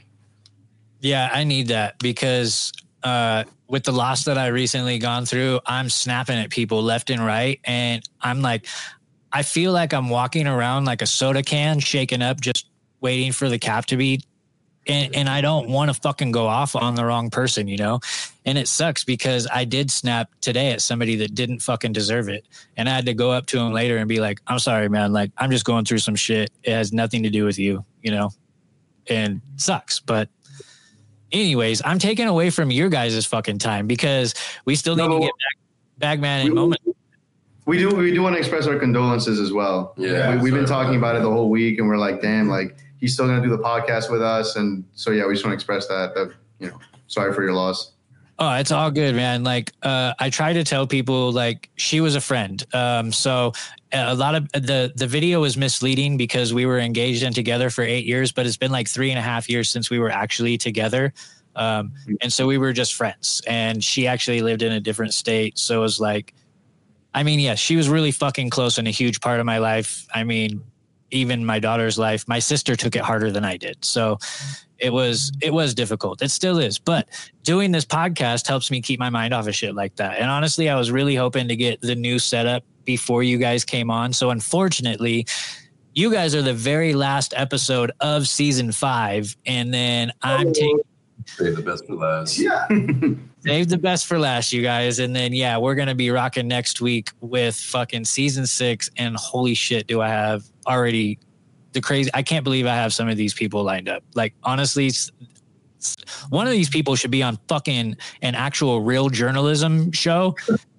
Yeah, I need that because with the loss that I recently gone through, I'm snapping at people left and right. And I'm like, I feel like I'm walking around like a soda can shaken up, just waiting for the cap to be. And I don't want to fucking go off on the wrong person, you know? And it sucks because I did snap today at somebody that didn't fucking deserve it. And I had to go up to him later and be like, I'm sorry, man. Like, I'm just going through some shit. It has nothing to do with you, you know? And it sucks. But anyways, I'm taking away from your guys' fucking time because we still need to get back Bagman in moment. We do want to express our condolences as well. Yeah. We've been talking about it the whole week, and we're like, damn, like, he's still going to do the podcast with us. And so, yeah, we just want to express that, you know, sorry for your loss. Oh, it's all good, man. Like, I try to tell people, like, she was a friend. So a lot of the video was misleading because we were engaged and together for 8 years, but it's been like 3.5 years since we were actually together. And so we were just friends, and she actually lived in a different state. So it was like, I mean, yeah, she was really fucking close and a huge part of my life. I mean, even my daughter's life. My sister took it harder than I did. So it was difficult. It still is. But doing this podcast helps me keep my mind off of shit like that. And honestly, I was really hoping to get the new setup before you guys came on. So unfortunately, you guys are the very last episode of season 5. And then I'm taking... Save the best for last. Yeah. Save the best for last, you guys. And then, yeah, we're going to be rocking next week with fucking season 6. And holy shit, do I have already the crazy. I can't believe I have some of these people lined up. Like, honestly, one of these people should be on fucking an actual real journalism show.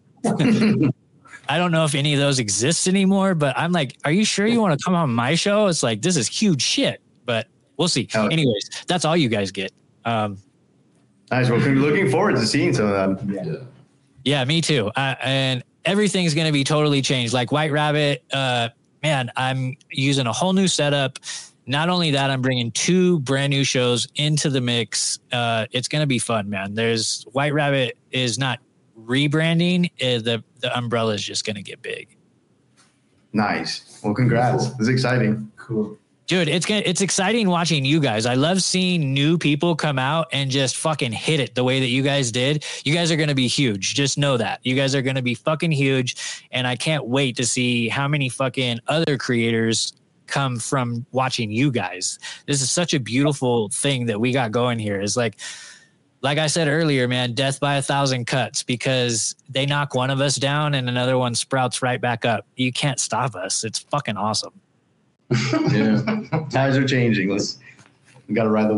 I don't know if any of those exist anymore, but I'm like, are you sure you want to come on my show? It's like, this is huge shit, but we'll see. Anyways, that's all you guys get. Nice. Well, looking forward to seeing some of them. Yeah, me too. And everything's going to be totally changed. Like White Rabbit, man, I'm using a whole new setup. Not only that, I'm bringing 2 brand new shows into the mix. It's going to be fun, man. White Rabbit is not rebranding. The umbrella is just going to get big. Nice. Well, congrats. This is exciting. Cool. Dude, it's exciting watching you guys. I love seeing new people come out and just fucking hit it the way that you guys did. You guys are going to be huge. Just know that. You guys are going to be fucking huge. And I can't wait to see how many fucking other creators come from watching you guys. This is such a beautiful thing that we got going here. Is like I said earlier, man, death by 1,000 cuts, because they knock one of us down and another one sprouts right back up. You can't stop us. It's fucking awesome. Yeah. Times are changing. We got to ride the wave.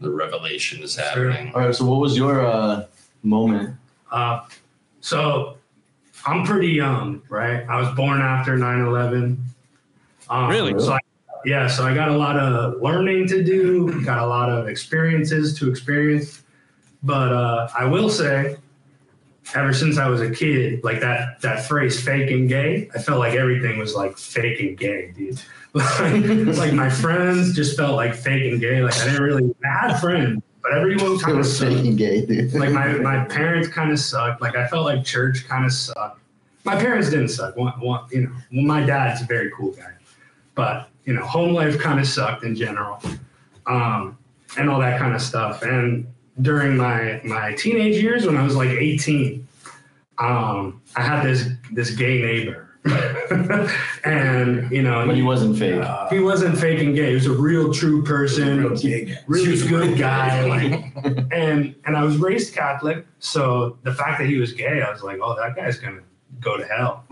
the revelation is happening. All right, so what was your moment? So I'm pretty young, right? I was born after 9/11. Really? So I got a lot of learning to do, got a lot of experiences to experience. But I will say, ever since I was a kid, like that phrase "fake and gay," I felt like everything was like fake and gay, dude. Like my friends just felt like fake and gay. Like I didn't really had friends, but everyone kind of sucked. Fake and gay, dude. Like my parents kind of sucked. Like I felt like church kind of sucked. My parents didn't suck. My dad's a very cool guy, but home life kind of sucked in general, and all that kind of stuff. And during my teenage years, when I was like 18, I had this gay neighbor. And but he wasn't fake. He wasn't fake and gay. He was a real true person, really good guy. And I was raised Catholic, so the fact that he was gay, I was like, oh, that guy's gonna go to hell.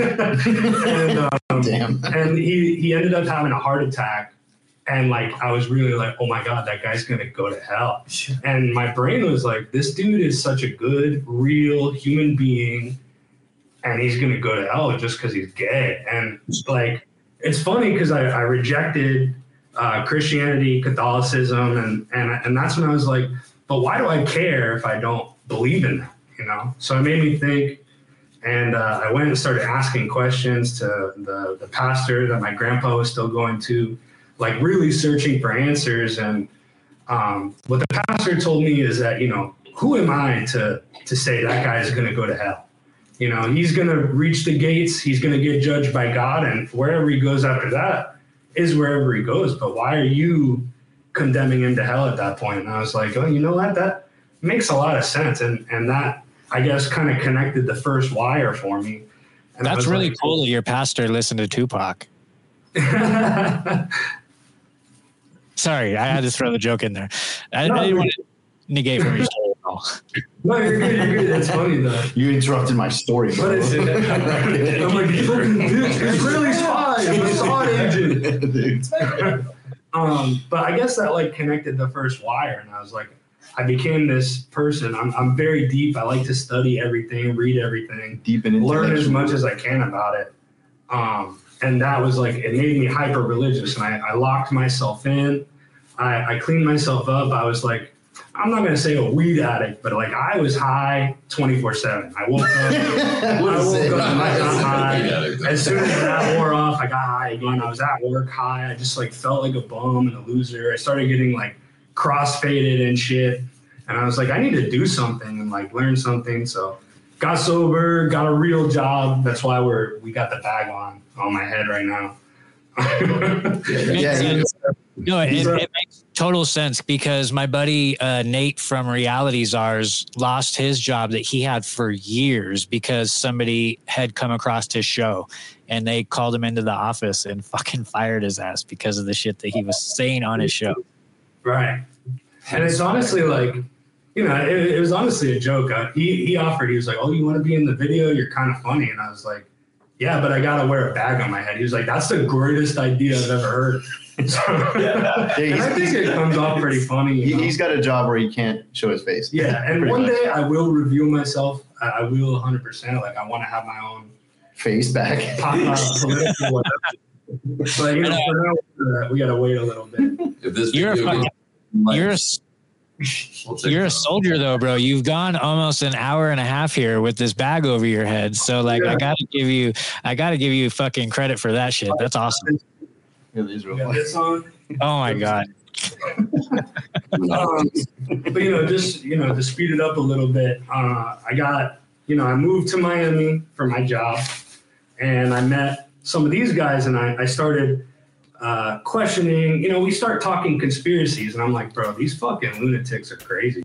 And he ended up having a heart attack. And like, I was really like, oh my God, that guy's going to go to hell. And my brain was like, this dude is such a good, real human being. And he's going to go to hell just because he's gay. And like, it's funny because I rejected Christianity, Catholicism. And that's when I was like, but why do I care if I don't believe in that? So it made me think. And I went and started asking questions to the pastor that my grandpa was still going to, like really searching for answers. And what the pastor told me is that, who am I to say that guy is going to go to hell? He's going to reach the gates. He's going to get judged by God. And wherever he goes after that is wherever he goes. But why are you condemning him to hell at that point? And I was like, oh, you know what? That makes a lot of sense. And that, I guess, kind of connected the first wire for me. And that's really cool that your pastor listened to Tupac. Sorry, I had to throw the joke in there. I didn't want to negate from your story at all. No, you're good. That's funny, though. You interrupted my story, bro. What is it? I'm like, it's really spy. I'm a SWAT agent. But I guess that like connected the first wire, and I was like, I became this person. I'm very deep. I like to study everything, read everything, deep and learn as much as I can about it. And that was like, it made me hyper religious, and I locked myself in. I cleaned myself up. I was like, I'm not going to say a weed addict, but like I was high 24/7. I woke up, I got high. As soon as that wore off, I got high again. I was at work high. I just like felt like a bum and a loser. I started getting like crossfaded and shit. And I was like, I need to do something and like learn something. So got sober, got a real job. That's why we got the bag on my head right now. No, it makes total sense because my buddy Nate from Reality Czars lost his job that he had for years because somebody had come across his show and they called him into the office and fucking fired his ass because of the shit that he was saying on his show. Right. And it's honestly like, it was honestly a joke. He offered, he was like, oh, you want to be in the video? You're kind of funny. And I was like, yeah, but I got to wear a bag on my head. He was like, that's the greatest idea I've ever heard. And I think it comes off pretty funny. He's got a job where he can't show his face. Yeah, and one day I will review myself. I will 100%. Like, I want to have my own face back. Political whatever. But, for now, we got to wait a little bit. If this You're a soldier though, bro. You've gone almost an hour and a half here with this bag over your head. So like, I gotta give you fucking credit for that shit. That's awesome. Oh my God. But just to speed it up a little bit, I moved to Miami for my job, and I met some of these guys, and I started questioning, we start talking conspiracies, and I'm like, bro, these fucking lunatics are crazy.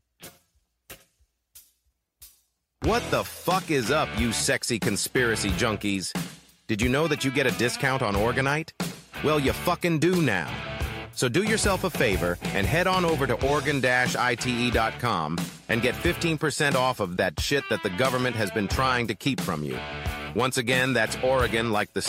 What the fuck is up, you sexy conspiracy junkies? Did you know that you get a discount on Organite? Well, you fucking do now. So do yourself a favor and head on over to organ-ite.com and get 15% off of that shit that the government has been trying to keep from you. Once again, that's Oregon like the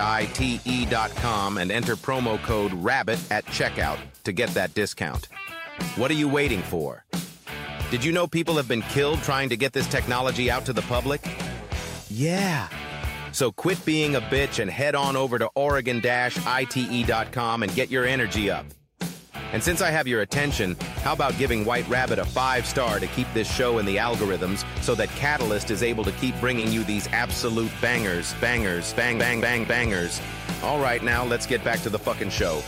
state-ite.com and enter promo code RABBIT at checkout to get that discount. What are you waiting for? Did you know people have been killed trying to get this technology out to the public? Yeah. So quit being a bitch and head on over to Oregon-ITE.com and get your energy up. And since I have your attention, how about giving White Rabbit a 5-star to keep this show in the algorithms so that Catalyst is able to keep bringing you these absolute bangers, bang, bang, bang, bangers. All right, now let's get back to the fucking show.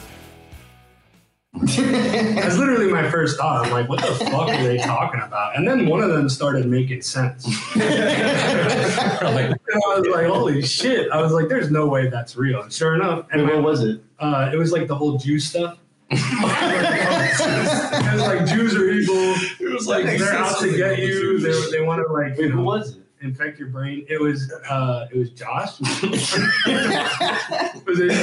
That's literally my first thought. I'm like, what the fuck are they talking about? And then one of them started making sense. And I was like, holy shit. I was like, there's no way that's real. And sure enough. And what was it? It was like the whole Jew stuff. It was like Jews are evil. It was like they're out to get you. They want to like. Wait, who was it? Infect your brain. It was Josh. Was it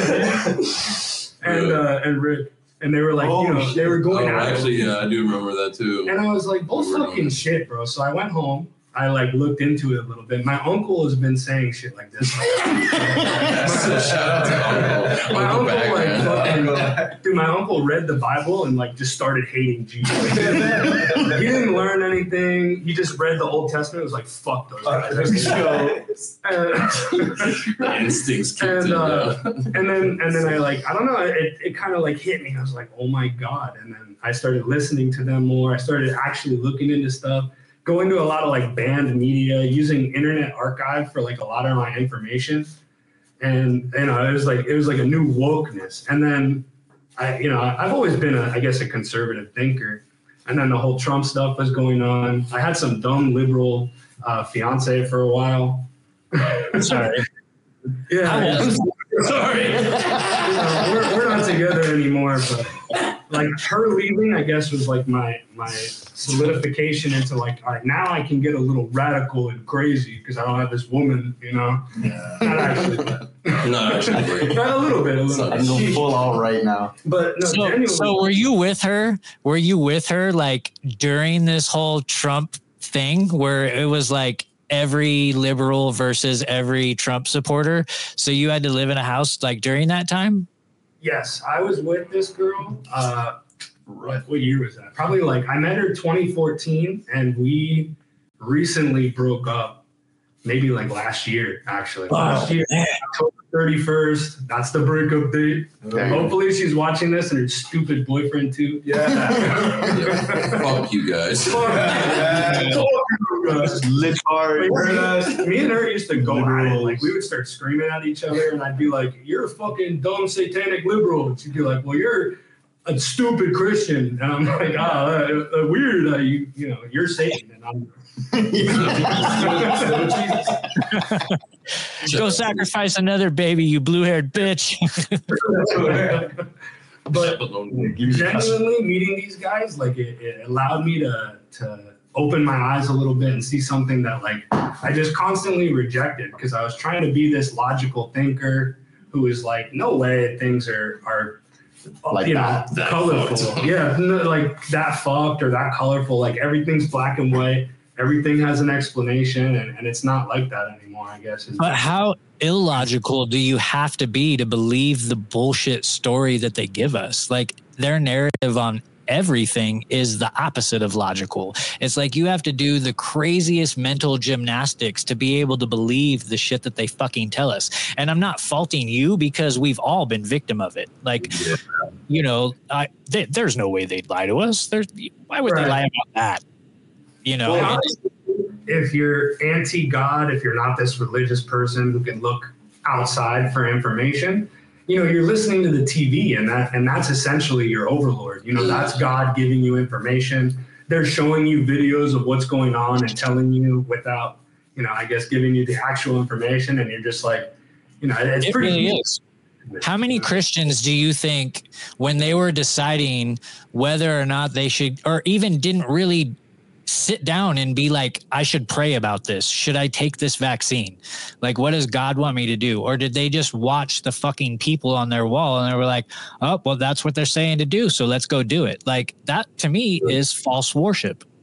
and Rick. And they were like, they were going out. Actually, yeah, I do remember that too. And I was like, bull fucking shit, bro. So I went home. I like looked into it a little bit. My uncle has been saying shit like this. My uncle read the Bible and like just started hating Jesus. He didn't learn anything. He just read the Old Testament. It was like, fuck those guys. The instincts kicked in. And then I like, I don't know, it kind of like hit me. I was like, oh my God. And then I started listening to them more. I started actually looking into stuff. Going to a lot of like banned media, using Internet Archive for like a lot of my information, and it was like a new wokeness. And then I've always been a conservative thinker, and then the whole Trump stuff was going on. I had some dumb liberal fiance for a while. Sorry. Yeah. Sorry. We're not together anymore, but like her leaving, I guess, was like my solidification into like, all right, now I can get a little radical and crazy because I don't have this woman, Yeah. Not actually, but not a little bit. I'm going full all right now. But no, so were you with her? Were you with her like during this whole Trump thing where it was like every liberal versus every Trump supporter? So you had to live in a house like during that time? Yes, I was with this girl. What year was that? Probably like I met her 2014, and we recently broke up. Maybe like last year, actually. Last year, October 31st. That's the breakup date. Okay. Hopefully, she's watching this and her stupid boyfriend too. Yeah. Fuck you guys. Lit hard. Me and her used to go at it. Like we would start screaming at each other, and I'd be like, "You're a fucking dumb satanic liberal." And she'd be like, "Well, you're a stupid Christian." And I'm like, weird. You're Satan, and I'm. Go sacrifice another baby, you blue-haired bitch. But genuinely meeting these guys, like it allowed me to open my eyes a little bit and see something that like I just constantly rejected because I was trying to be this logical thinker who is like, no way things are like that colorful. Yeah, like that fucked or that colorful. Like everything's black and white. Everything has an explanation, and it's not like that anymore, I guess. But how illogical do you have to be to believe the bullshit story that they give us? Like their narrative on everything is the opposite of logical. It's like you have to do the craziest mental gymnastics to be able to believe the shit that they fucking tell us. And I'm not faulting you because we've all been victim of it. Like, there's no way they'd lie to us. Why would they lie about that? Well, if you're anti-God, if you're not this religious person who can look outside for information, you're listening to the TV, and that's essentially your overlord. That's God giving you information. They're showing you videos of what's going on and telling you without, I guess giving you the actual information, and you're just like, it's pretty really is. How many Christians do you think, when they were deciding whether or not they should, or even didn't really sit down and be like, I should pray about this. Should I take this vaccine? Like, what does God want me to do? Or did they just watch the fucking people on their wall and they were like, oh, well, that's what they're saying to do, so let's go do it. Like, that to me is false worship.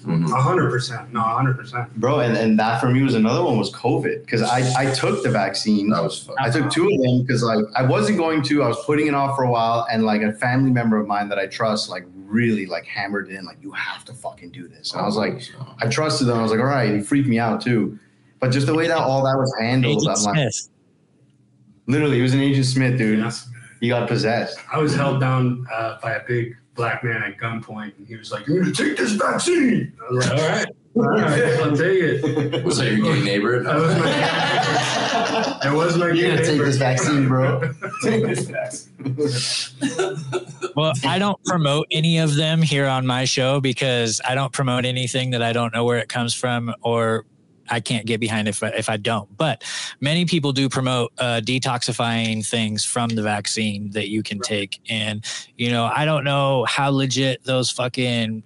100%. No, 100%. Bro, and that for me was another one was COVID because I took the vaccine. That was fun. I took 2 of them because like I wasn't going to. I was putting it off for a while, and like a family member of mine that I trust like really like hammered in like you have to fucking do this. And I was like, I trusted them. I was like, all right. He freaked me out too, but just the way that all that was handled, Agent I'm like, Smith. literally, he was an Agent Smith, dude. He got possessed. I was held down by a big black man at gunpoint, and he was like, "You're gonna take this vaccine." I was like, all right, I'll take it. Was that your gay neighbor? That was my It was my You're gay gonna take neighbor. this vaccine, bro. Take this vaccine. Well, I don't promote any of them here on my show because I don't promote anything that I don't know where it comes from or I can't get behind if I don't. But many people do promote detoxifying things from the vaccine that you can take. And, you know, I don't know how legit those fucking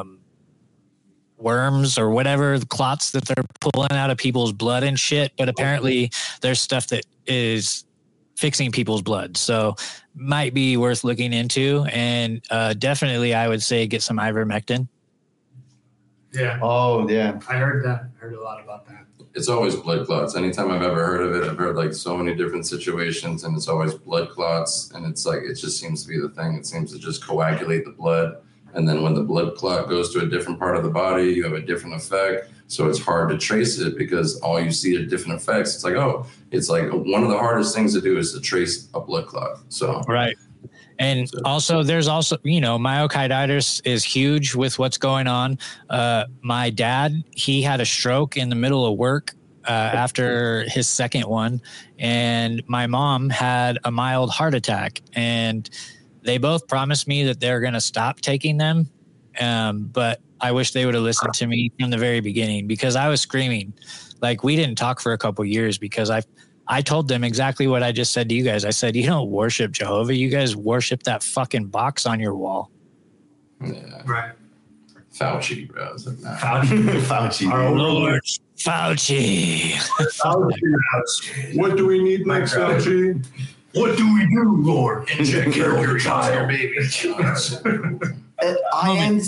worms or whatever, the clots that they're pulling out of people's blood and shit. But apparently there's stuff that is fixing people's blood. So might be worth looking into. And definitely I would say get some ivermectin. Yeah. Oh, yeah. I heard that. I heard a lot about that. It's always blood clots. Anytime I've ever heard of it, I've heard like so many different situations, and it's always blood clots. And it's like, it just seems to be the thing. It seems to just coagulate the blood. And then when the blood clot goes to a different part of the body, you have a different effect. So it's hard to trace it because all you see are different effects. It's like, oh, it's like one of the hardest things to do is to trace a blood clot. So, right. And also, there's also, you know, myocarditis is huge with what's going on. My dad, he had a stroke in the middle of work after his second one. And my mom had a mild heart attack. And they both promised me that they're going to stop taking them. But I wish they would have listened to me from the very beginning because I was screaming. Like, we didn't talk for a couple of years because I told them exactly what I just said to you guys. I said, you don't worship Jehovah. You guys worship that fucking box on your wall. Yeah. Right. Fauci, bro. I was like, nah. Fauci. Our Lord Fauci. What do we need next, Fauci? What do we do, Lord? Inject your child. Baby. I am.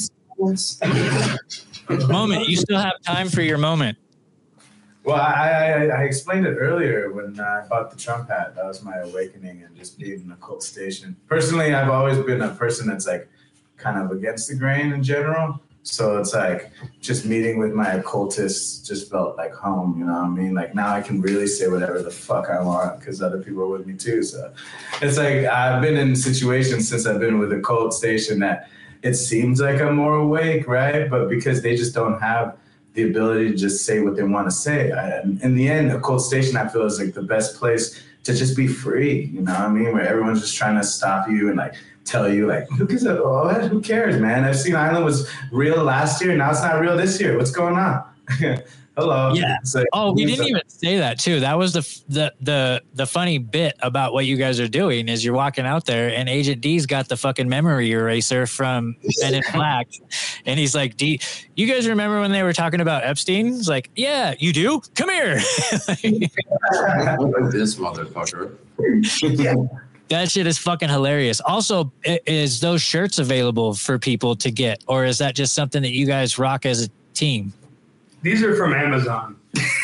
Moment. You still have time for your moment. Well, I explained it earlier when I bought the Trump hat. That was my awakening and just being in a cult station. Personally, I've always been a person that's like kind of against the grain in general. So it's like just meeting with my occultists just felt like home, you know what I mean? Like now I can really say whatever the fuck I want because other people are with me too. So it's like I've been in situations since I've been with a cult station that it seems like I'm more awake, right? But because they just don't have the ability to just say what they want to say. In the end, a cult station, I feel, is like the best place to just be free, you know what I mean? Where everyone's just trying to stop you and like tell you like, who cares, man? Epstein Island was real last year. Now it's not real this year. What's going on? Hello. Yeah. Like, we didn't even say that too. That was the funny bit about what you guys are doing is you're walking out there and Agent D's got the fucking memory eraser from Men in Black. And he's like, D, you guys remember when they were talking about Epstein? He's like, yeah, you do? Come here. This motherfucker. Yeah. That shit is fucking hilarious. Also, is those shirts available for people to get? Or is that just something that you guys rock as a team? These are from Amazon.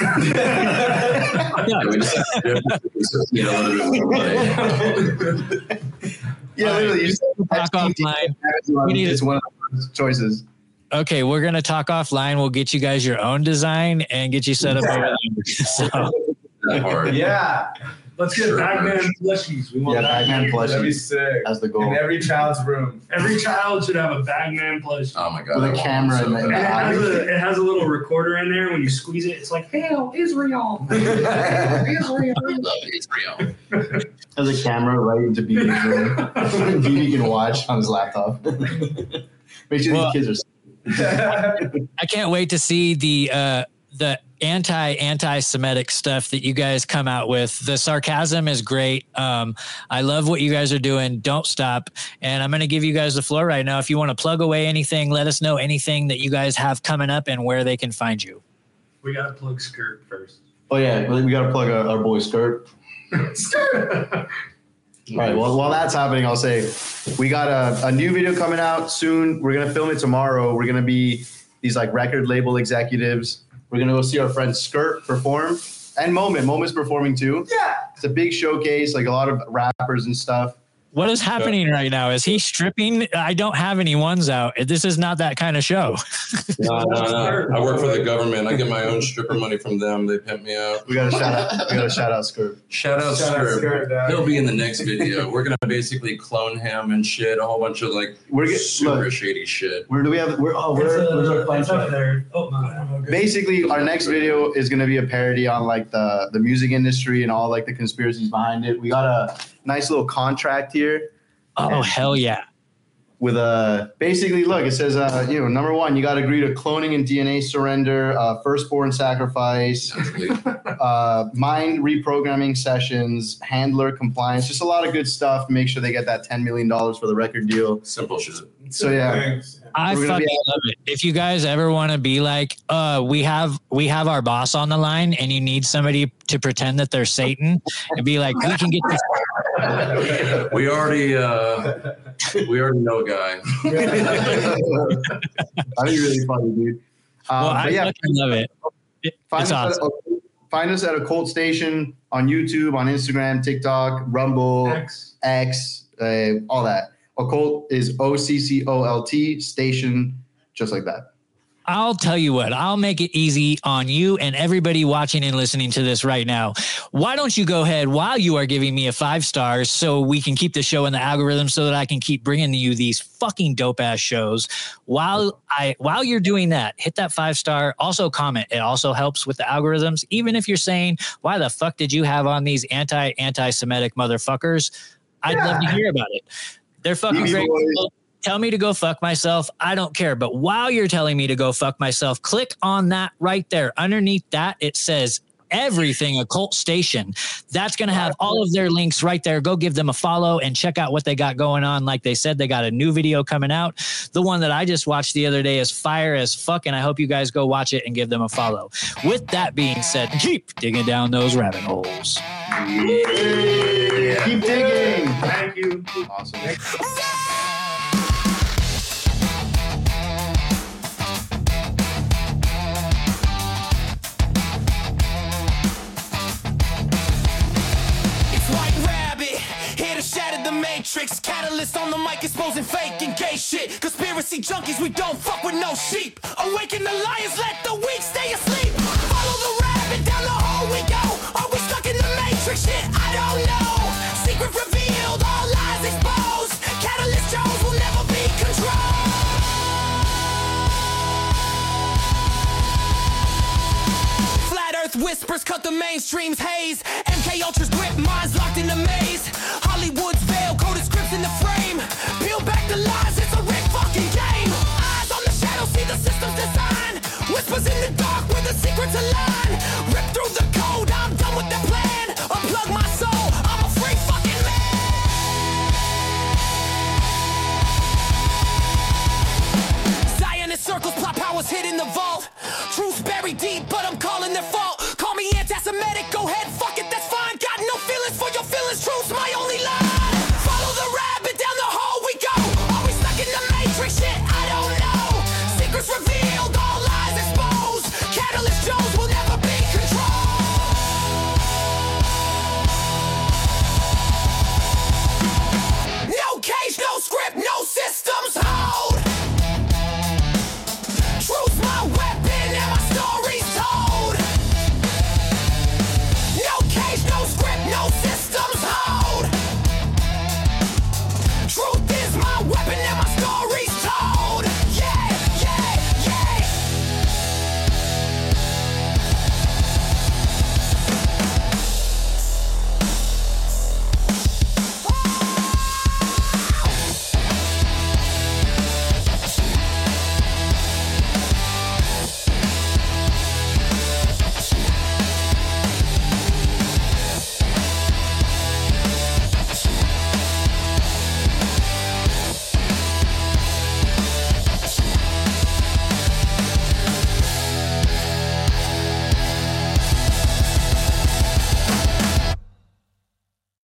Yeah, literally. You just talk offline. We need it's one of the choices. Okay, we're gonna talk offline. We'll get you guys your own design and get you set up over there. Yeah. Let's get Bagman plushies. We want Bagman plushies. That'd be sick. That's the goal. In every child's room. Every child should have a Bagman plushie. Oh my god. With a camera in And it has a little recorder in there. When you squeeze it, it's like, hail Israel. Israel. Israel. There's a camera right into BB's room. BB can watch on his laptop. Make sure these kids are. I can't wait to see the anti-Semitic stuff that you guys come out with. The sarcasm is great. I love what you guys are doing. Don't stop. And I'm going to give you guys the floor right now. If you want to plug away anything, let us know anything that you guys have coming up and where they can find you. We got to plug Skirt first. Oh, yeah. We got to plug our boy Skirt. Skirt. All right. Well, while that's happening, I'll say we got a new video coming out soon. We're going to film it tomorrow. We're going to be these like record label executives. We're gonna go see our friend Skirt perform, and Moment's performing too. Yeah, it's a big showcase, like a lot of rappers and stuff. What is happening right now? Is he stripping? I don't have any ones out. This is not that kind of show. No. I work for the government. I get my own stripper money from them. They pimp me out. We got to shout out Skirt. Shout out Skirt. He'll be in the next video. We're gonna basically clone him and shit. A whole bunch of like super shady shit. Where's our It's up there. Oh, no. Basically, our next video is going to be a parody on like the music industry and all like the conspiracies behind it. We got a nice little contract here. Oh, hell yeah. With basically, look, it says, number one, you got to agree to cloning and DNA surrender, firstborn sacrifice, mind reprogramming sessions, handler compliance, just a lot of good stuff to make sure they get that $10 million for the record deal. Simple shit. So, yeah. I fucking love it. If you guys ever want to be like, we have our boss on the line and you need somebody to pretend that they're Satan and be like, we can get this. We already know a guy. I think you're really funny, dude. I fucking love it. It's awesome. Find us at Occult Station on YouTube, on Instagram, TikTok, Rumble, X, all that. Occult is OCCOLT, Station, just like that. I'll tell you what, I'll make it easy on you and everybody watching and listening to this right now. Why don't you go ahead while you are giving me a 5 stars so we can keep the show in the algorithm so that I can keep bringing you these fucking dope ass shows. While you're doing that, hit that 5-star, also comment. It also helps with the algorithms. Even if you're saying, why the fuck did you have on these anti-Semitic motherfuckers? I'd love to hear about it. They're fucking great people. Tell me to go fuck myself. I don't care. But while you're telling me to go fuck myself, click on that right there. Underneath that, it says everything Occult Station. That's going to have all of their links right there. Go give them a follow and check out what they got going on. Like they said, they got a new video coming out. The one that I just watched the other day is fire as fuck, and I hope you guys go watch it and give them a follow. With that being said, keep digging down those rabbit holes. Yeah. Keep digging. Thank you. Awesome. Matrix, catalyst on the mic, exposing fake and gay shit. Conspiracy junkies, we don't fuck with no sheep. Awaken the lions, let the weak stay asleep. Follow the rabbit, down the hole we go. Are we stuck in the Matrix? Shit, I don't know. Secret revealed, all lies exposed. Catalyst Jones will never be controlled. Flat Earth whispers cut the mainstream's haze. MK Ultra's grip, minds locked in the maze. Hollywood's veil, coded scripts in the frame. Peel back the lies, it's a rigged fucking game. Eyes on the shadow, see the system's design. Whispers in the dark where the secrets align. Rip through the code, I'm done with the plan. Unplug my soul, I'm a free fucking man. Zionist circles, plot powers hid in the vault. Truth's buried deep, but I'm calling their fault. Call me anti-Semitic, go ahead, fuck.